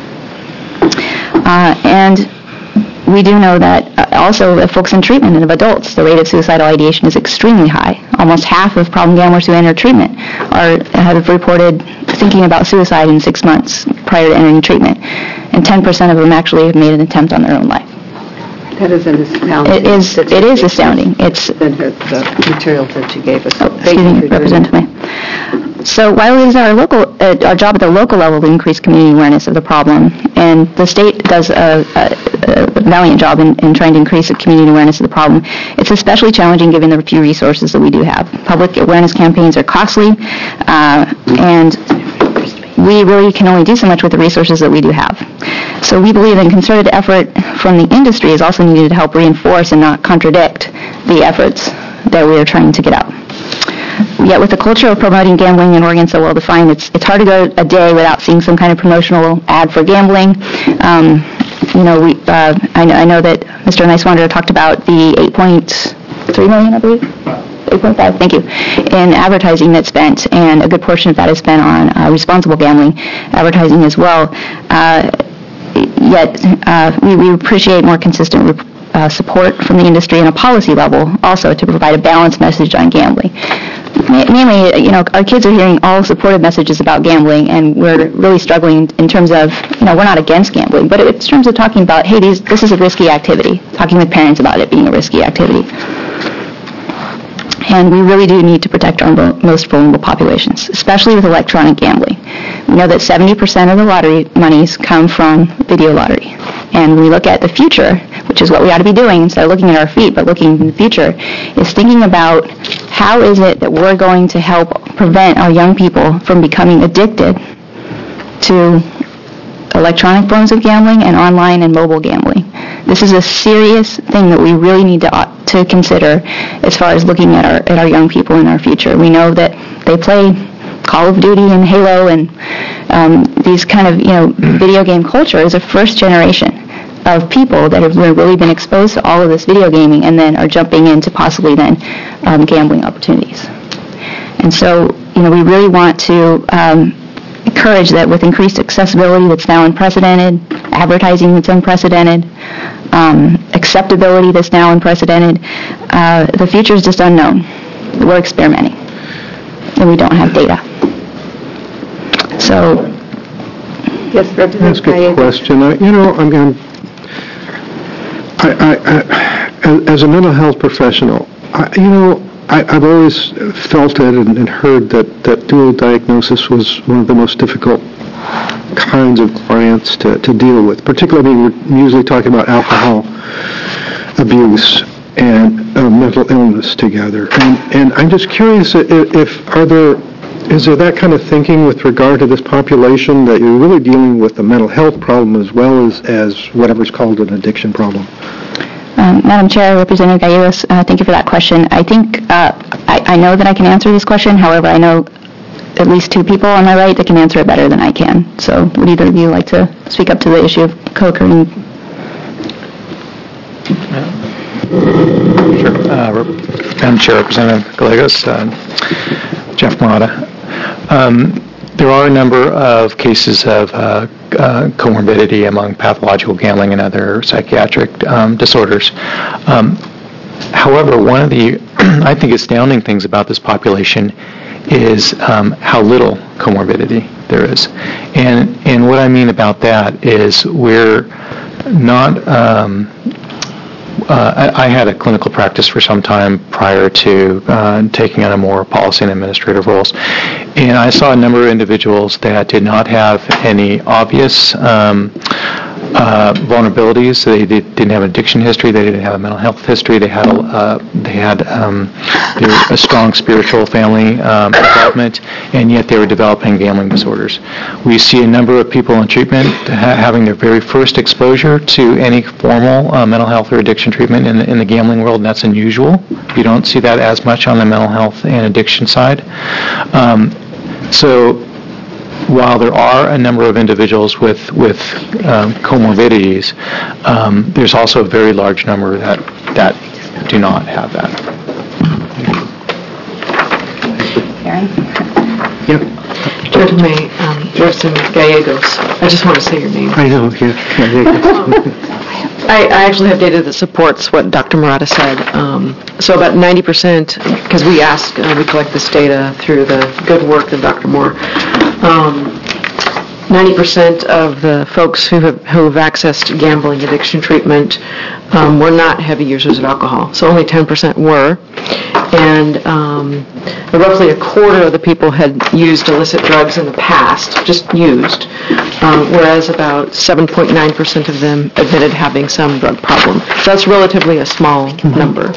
Speaker 16: And we do know that also of folks in treatment and of adults, the rate of suicidal ideation is extremely high. Almost half of problem gamblers who enter treatment have reported thinking about suicide in 6 months prior to entering treatment. And 10% of them actually have made an attempt on their own life.
Speaker 1: That is astounding.
Speaker 16: It is astounding. It's
Speaker 1: the materials that you gave us.
Speaker 16: Excuse me, Representative May. So while it is our job at the local level to increase community awareness of the problem, and the state does a valiant job in trying to increase the community awareness of the problem, it's especially challenging given the few resources that we do have. Public awareness campaigns are costly, and we really can only do so much with the resources that we do have. So we believe in concerted effort from the industry is also needed to help reinforce and not contradict the efforts that we are trying to get out. Yet with the culture of promoting gambling in Oregon so well defined, it's hard to go a day without seeing some kind of promotional ad for gambling. I know that Mr. Nicewander talked about the $8.3 million, I believe. 8.5, thank you, in advertising that's spent, and a good portion of that is spent on responsible gambling advertising as well. Yet we appreciate more consistent support from the industry on a policy level also to provide a balanced message on gambling. Mainly, our kids are hearing all supportive messages about gambling, and we're really struggling in terms of, we're not against gambling, but in terms of talking about, hey, this is a risky activity, talking with parents about it being a risky activity. And we really do need to protect our most vulnerable populations, especially with electronic gambling. We know that 70% of the lottery monies come from video lottery. And when we look at the future, which is what we ought to be doing instead of looking at our feet, but looking in the future, is thinking about how is it that we're going to help prevent our young people from becoming addicted to electronic forms of gambling and online and mobile gambling. This is a serious thing that we really need to consider as far as looking at our young people in our future. We know that they play Call of Duty and Halo and these kind of, video game culture is a first generation of people that have really been exposed to all of this video gaming and then are jumping into possibly then gambling opportunities. And so, we really want to encourage that with increased accessibility that's now unprecedented, advertising that's unprecedented, acceptability that's now unprecedented, the future is just unknown. We're experimenting, and we don't have data. So,
Speaker 1: yes, Representative.
Speaker 8: That's a good question. As a mental health professional, I've always felt it and heard that dual diagnosis was one of the most difficult kinds of clients to deal with? Particularly, I mean, we're usually talking about alcohol abuse and mental illness together. And I'm just curious is there that kind of thinking with regard to this population, that you're really dealing with a mental health problem as well as whatever's called an addiction problem?
Speaker 16: Madam Chair, Representative Gallegos, thank you for that question. I think I know that I can answer this question. However, I know at least two people on my right that can answer it better than I can. So would either of you like to speak up to the issue of co-occurring?
Speaker 13: Sure. Madam Chair, Representative Gallegos, Jeff Murata. There are a number of cases of comorbidity among pathological gambling and other psychiatric disorders. However, one of the, I think, astounding things about this population is how little comorbidity there is. And what I mean about that is we're not... I had a clinical practice for some time prior to taking on a more policy and administrative roles. And I saw a number of individuals that did not have any obvious vulnerabilities. They didn't have an addiction history. They didn't have a mental health history. They had a strong spiritual family involvement, and yet they were developing gambling disorders. We see a number of people in treatment having their very first exposure to any formal mental health or addiction treatment in the gambling world, and that's unusual. You don't see that as much on the mental health and addiction side. So while there are a number of individuals with comorbidities, there's also a very large number that do not have that.
Speaker 16: Karen?
Speaker 11: Yep. Chair Tomei, Representative Gallegos, I just want to say your name.
Speaker 8: I know, yeah.
Speaker 11: I actually have data that supports what Dr. Murata said. So about 90%, because we collect this data through the good work of Dr. Moore, 90% of the folks who have accessed gambling addiction treatment were not heavy users of alcohol. So only 10% were. And roughly a quarter of the people had used illicit drugs in the past, just used, whereas about 7.9% of them admitted having some drug problem. So that's relatively a small number.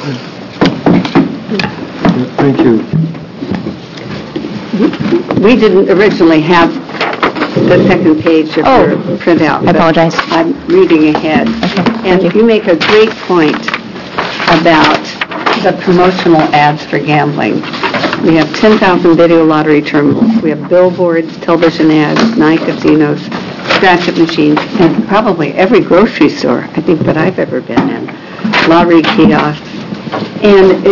Speaker 8: Thank you.
Speaker 1: We didn't originally have the second page of your printout.
Speaker 16: I apologize.
Speaker 1: I'm reading ahead.
Speaker 16: Okay,
Speaker 1: and you make a great point about the promotional ads for gambling. We have 10,000 video lottery terminals. We have billboards, television ads, 9 casinos, scratch-up machines, and probably every grocery store, I think, that I've ever been in. Lottery kiosks. And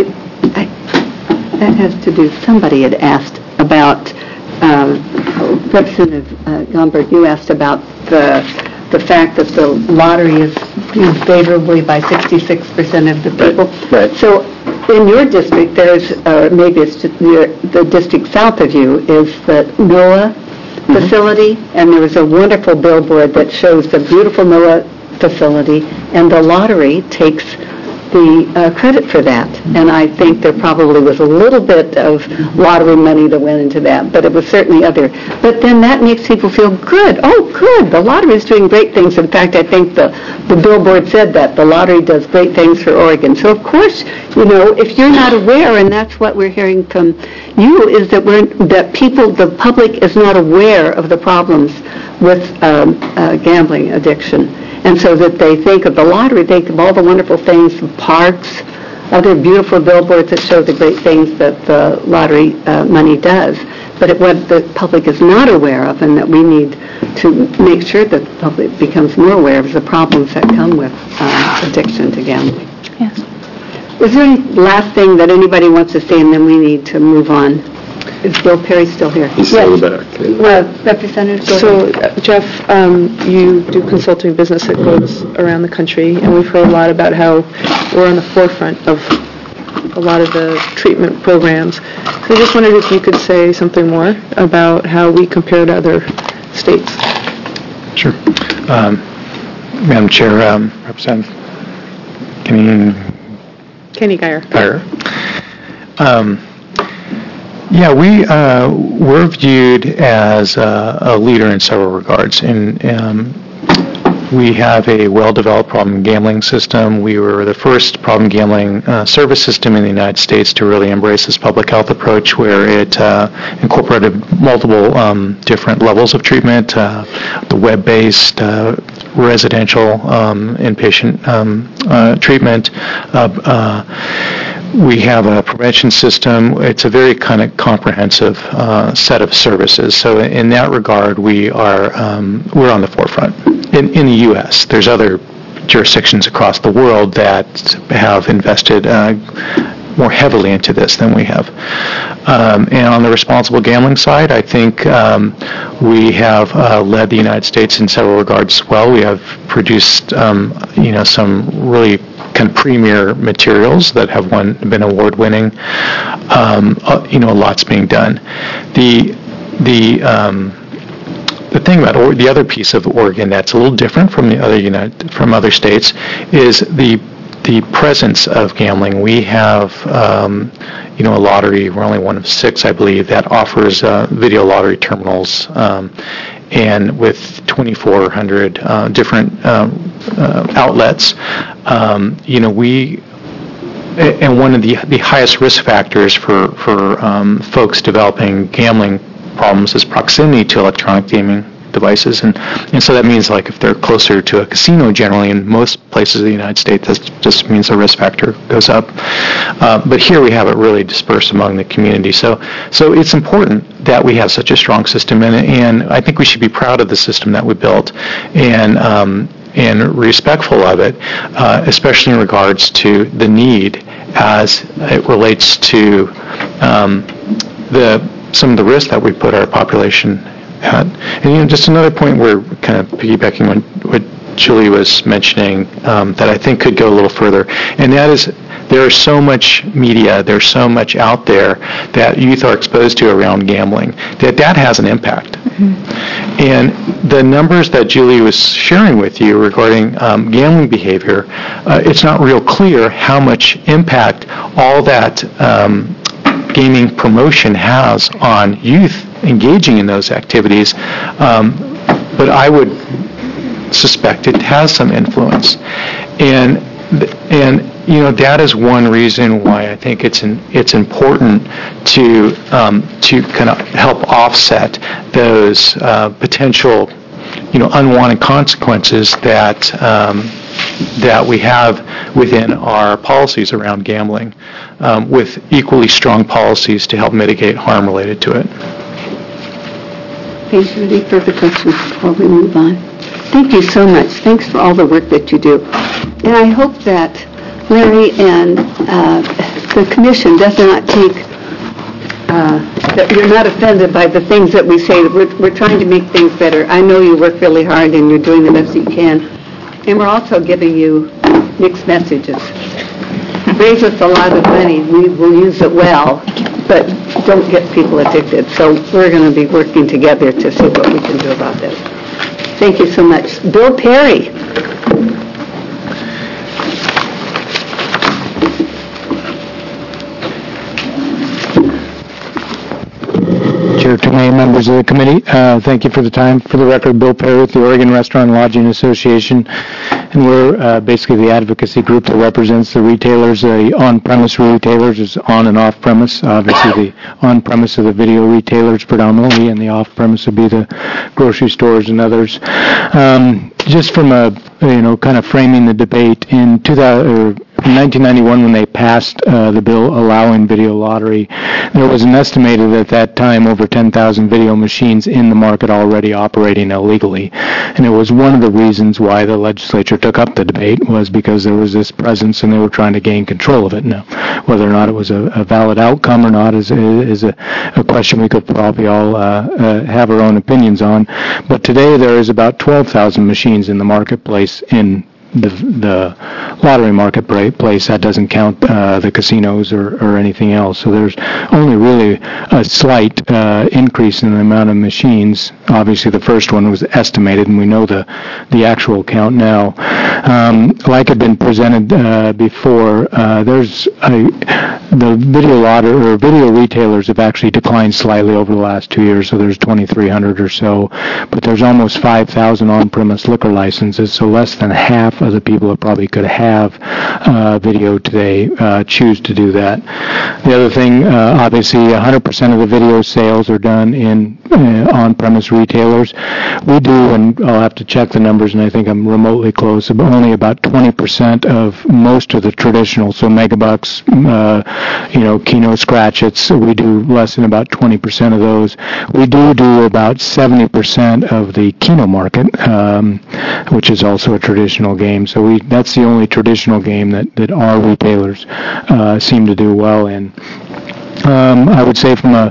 Speaker 1: that has to do, somebody had asked about, Representative Gomberg, you asked about the fact that the lottery is viewed favorably by 66% of the people.
Speaker 8: Right.
Speaker 1: So in your district, there's, maybe it's just the district south of you, is the NOAA facility, and there was a wonderful billboard that shows the beautiful NOAA facility, and the lottery takes the credit for that. And I think there probably was a little bit of lottery money that went into that, but it was certainly other. But then that makes people feel good. Oh, good, the lottery is doing great things. In fact, I think the billboard said that the lottery does great things for Oregon. So of course, you know, if you're not aware, and that's what we're hearing from you, is that the public is not aware of the problems with gambling addiction. And so that they think of the lottery, think of all the wonderful things, parks, other beautiful billboards that show the great things that the lottery money does. But what the public is not aware of, and that we need to make sure that the public becomes more aware of, the problems that come with addiction to gambling.
Speaker 16: Yes.
Speaker 1: Is there any last thing that anybody wants to say, and then we need to move on? Is Bill Perry still here?
Speaker 5: He's still back.
Speaker 1: Representative Gordon.
Speaker 11: So, Jeff, you do consulting business that goes around the country, and we've heard a lot about how we're on the forefront of a lot of the treatment programs. So I just wondered if you could say something more about how we compare to other states.
Speaker 13: Sure. Madam Chair, Representative Kenny
Speaker 11: Geyer.
Speaker 13: Yeah, we're viewed as a leader in several regards. We have a well-developed problem gambling system. We were the first problem gambling service system in the United States to really embrace this public health approach, where it incorporated multiple different levels of treatment, the web-based, residential inpatient treatment. We have a prevention system. It's a very kind of comprehensive set of services. So in that regard, we're on the forefront. In the U.S., there's other jurisdictions across the world that have invested more heavily into this than we have. And on the responsible gambling side, I think we have led the United States in several regards well. We have produced, some really kind of premier materials that have been award-winning. A lot's being done. The thing about the other piece of Oregon that's a little different from from other states is the presence of gambling. We have a lottery. We're only one of 6, I believe, that offers video lottery terminals, and with 2,400 different outlets. And one of the highest risk factors for folks developing gambling problems is proximity to electronic gaming devices, and so that means like if they're closer to a casino, generally in most places of the United States, that just means the risk factor goes up. But here we have it really dispersed among the community. So it's important that we have such a strong system, and I think we should be proud of the system that we built, and respectful of it, especially in regards to the need as it relates to some of the risks that we put our population at. And just another point where kind of piggybacking on what Julie was mentioning that I think could go a little further, and that is there's so much media, there's so much out there that youth are exposed to around gambling, that has an impact. Mm-hmm. And the numbers that Julie was sharing with you regarding gambling behavior, it's not real clear how much impact all that gaming promotion has on youth engaging in those activities, but I would suspect it has some influence. And that is one reason why I think it's important to kind of help offset those potential unwanted consequences that we have within our policies around gambling, with equally strong policies to help mitigate harm related to it.
Speaker 1: Thanks. Any further questions before we move on? Thank you so much. Thanks for all the work that you do. And I hope that Larry and the commission does not take, that you're not offended by the things that we say. We're trying to make things better. I know you work really hard and you're doing the best you can. And we're also giving you mixed messages. Raise us a lot of money. We will use it well, but don't get people addicted. So we're going to be working together to see what we can do about this. Thank you so much. Bill Perry.
Speaker 17: Chair Tomei, members of the committee, thank you for the time. For the record, Bill Perry with the Oregon Restaurant and Lodging Association, and we're basically the advocacy group that represents the retailers. The on-premise retailers is on and off-premise. Obviously, the on-premise are the video retailers predominantly, and the off-premise would be the grocery stores and others. Just from kind of framing the debate, in 1991, when they passed the bill allowing video lottery, there was an estimated at that time over 10,000 video machines in the market already operating illegally. And it was one of the reasons why the legislature took up the debate, was because there was this presence and they were trying to gain control of it. Now, whether or not it was a valid outcome or not is a question we could probably all have our own opinions on. But today there is about 12,000 machines in the marketplace in the lottery marketplace. That doesn't count the casinos or anything else. So there's only really a slight increase in the amount of machines. Obviously, the first one was estimated, and we know the actual count now. Like had been presented before, the video retailers have actually declined slightly over the last 2 years, so there's 2,300 or so, but there's almost 5,000 on-premise liquor licenses, so less than half of the people that probably could have video today choose to do that. The other thing, obviously, 100% of the video sales are done in on-premise retailers. We do, and I'll have to check the numbers, and I think I'm remotely close, but only about 20% of most of the traditional, so Megabucks, Keno Scratchits, we do less than about 20% of those. We do about 70% of the Keno market, which is also a traditional game. So that's the only traditional game that our retailers seem to do well in. I would say from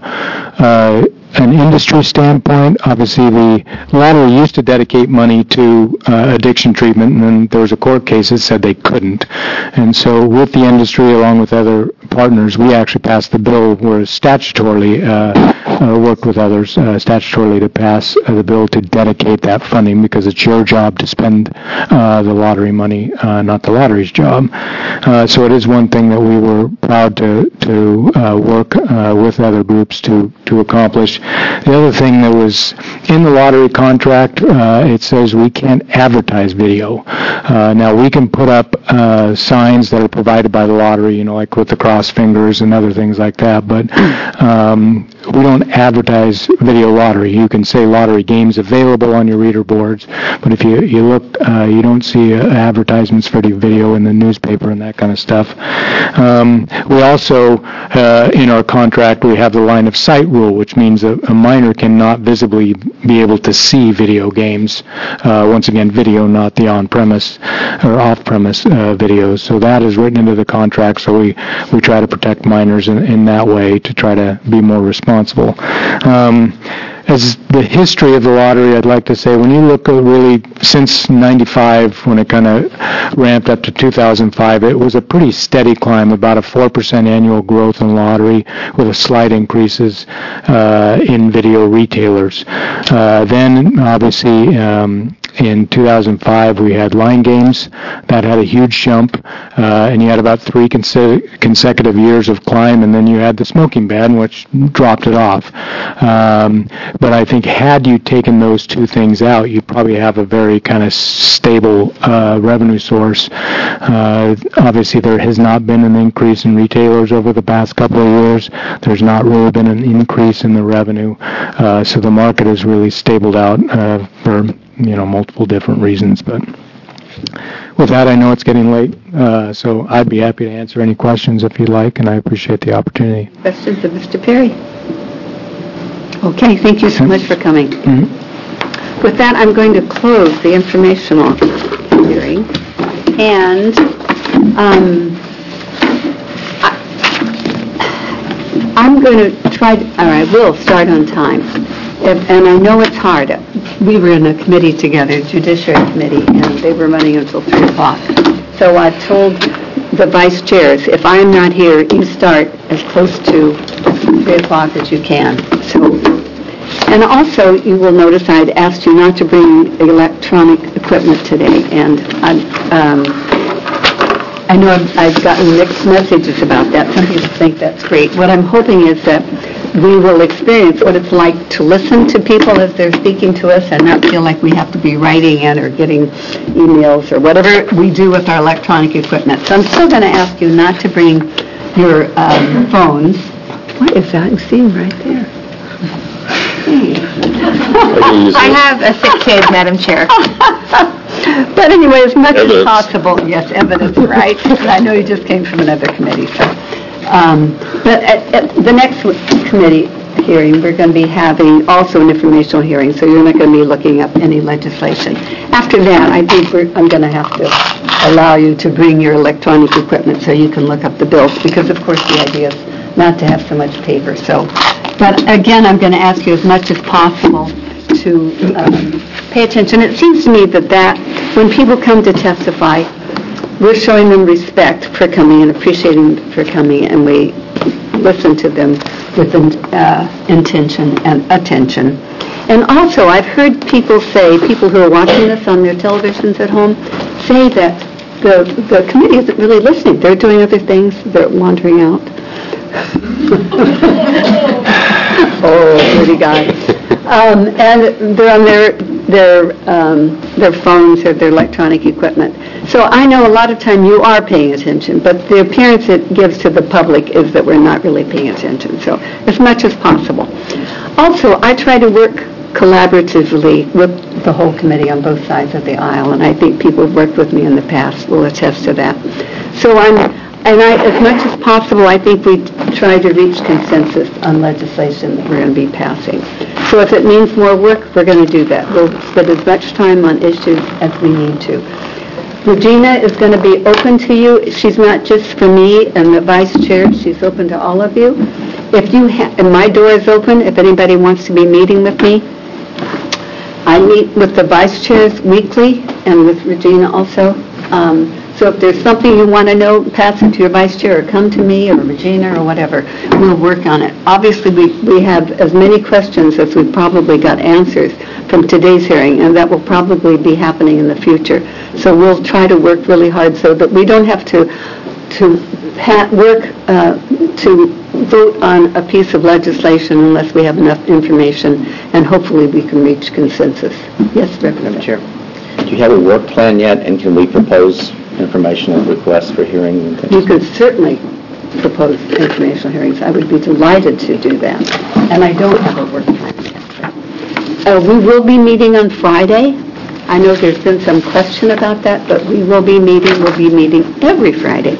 Speaker 17: an industry standpoint, obviously the lottery used to dedicate money to addiction treatment, and then there was a court case that said they couldn't. And so with the industry, along with other partners, we actually passed the bill where statutorily worked with others statutorily to pass the bill to dedicate that funding, because it's your job to spend the lottery money, not the lottery's job. So it is one thing that we were proud to work with other groups to accomplish. The other thing that was in the lottery contract, it says we can't advertise video. Now, we can put up signs that are provided by the lottery, like with the cross fingers and other things like that, but we don't advertise video lottery. You can say lottery games available on your reader boards, but if you look, you don't see advertisements for the video in the newspaper and that kind of stuff. We also, in our contract, we have the line of sight rule, which means a minor cannot visibly be able to see video games. Once again, video, not the on-premise or off-premise videos. So that is written into the contract, so we try to protect minors in that way to try to be more responsible. As the history of the lottery, I'd like to say, when you look really since 95, when it kind of ramped up to 2005, it was a pretty steady climb, about a 4% annual growth in the lottery with a slight increases in video retailers. Then, obviously, in 2005, we had line games. That had a huge jump, and you had about 3 consecutive years of climb, and then you had the smoking ban, which dropped it off. But I think had you taken those two things out, you'd probably have a very kind of stable revenue source. Obviously, there has not been an increase in retailers over the past couple of years. There's not really been an increase in the revenue. So the market has really stabled out for multiple different reasons. But with that, I know it's getting late, so I'd be happy to answer any questions if you'd like, and I appreciate the opportunity.
Speaker 1: Questions of Mr. Perry? Okay, thank you so much for coming.
Speaker 17: Mm-hmm.
Speaker 1: With that, I'm going to close the informational hearing, and I'm going to try, or I will start on time. And I know it's hard. We were in a committee together, Judiciary Committee, and they were running until 3 o'clock. So I told the vice chairs, if I'm not here, you start as close to 3 o'clock as you can. And also, you will notice I'd asked you not to bring electronic equipment today, and I know I've gotten mixed messages about that. Some people think that's great. What I'm hoping is that we will experience what it's like to listen to people as they're speaking to us and not feel like we have to be writing in or getting emails or whatever we do with our electronic equipment. So I'm still going to ask you not to bring your phones. What is that I'm seeing right there?
Speaker 15: I have a sick kid, Madam Chair.
Speaker 1: But anyway, as much as possible, yes, evidence, right? I know you just came from another committee, so. But at the next committee hearing, we're going to be having also an informational hearing, so you're not going to be looking up any legislation. After that, I think I'm going to have to allow you to bring your electronic equipment so you can look up the bills, because of course the idea is not to have so much paper. But again, I'm going to ask you as much as possible to pay attention. It seems to me that when people come to testify, we're showing them respect for coming and appreciating them for coming, and we listen to them with intention and attention. And also, I've heard people who are watching this on their televisions at home, say that the committee isn't really listening. They're doing other things. They're wandering out. Oh, pretty guy. And they're on their phones or their electronic equipment. So I know a lot of time you are paying attention, but the appearance it gives to the public is that we're not really paying attention. So as much as possible. Also, I try to work collaboratively with the whole committee on both sides of the aisle, and I think people who've worked with me in the past will attest to that. So as much as possible, I think we try to reach consensus on legislation that we're going to be passing. So if it means more work, we're going to do that. We'll spend as much time on issues as we need to. Regina is going to be open to you. She's not just for me and the vice chair. She's open to all of you. And my door is open if anybody wants to be meeting with me. I meet with the vice chairs weekly and with Regina also. So if there's something you want to know, pass it to your vice chair or come to me or Regina or whatever. We'll work on it. Obviously, we have as many questions as we've probably got answers from today's hearing, and that will probably be happening in the future. So we'll try to work really hard so that we don't have to vote on a piece of legislation unless we have enough information, and hopefully we can reach consensus. Yes, Representative
Speaker 3: Chair. Do you have a work plan yet, and can we propose informational requests for hearing?
Speaker 1: You could certainly propose informational hearings. I would be delighted to do that. And I don't have a work plan yet. We will be meeting on Friday. I know there's been some question about that, but we will be meeting. We'll be meeting every Friday.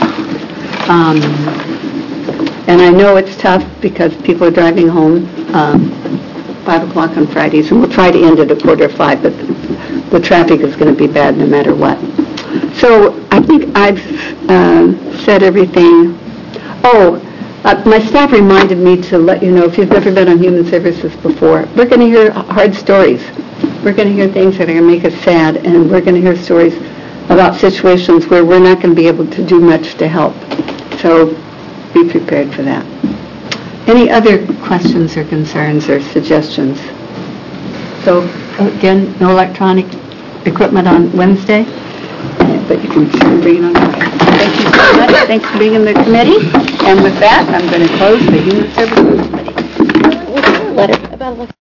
Speaker 1: And I know it's tough because people are driving home 5 o'clock on Fridays, and we'll try to end at 4:45, but the traffic is going to be bad no matter what. So I think I've said everything. My staff reminded me to let you know, if you've never been on Human Services before, we're going to hear hard stories. We're going to hear things that are going to make us sad, and we're going to hear stories about situations where we're not going to be able to do much to help. So be prepared for that. Any other questions or concerns or suggestions? So again, no electronic equipment on Wednesday, but you can certainly bring it on Friday. Thank you so much. Thanks for being in the committee. And with that, I'm going to close the Human Services Committee.
Speaker 15: Letter about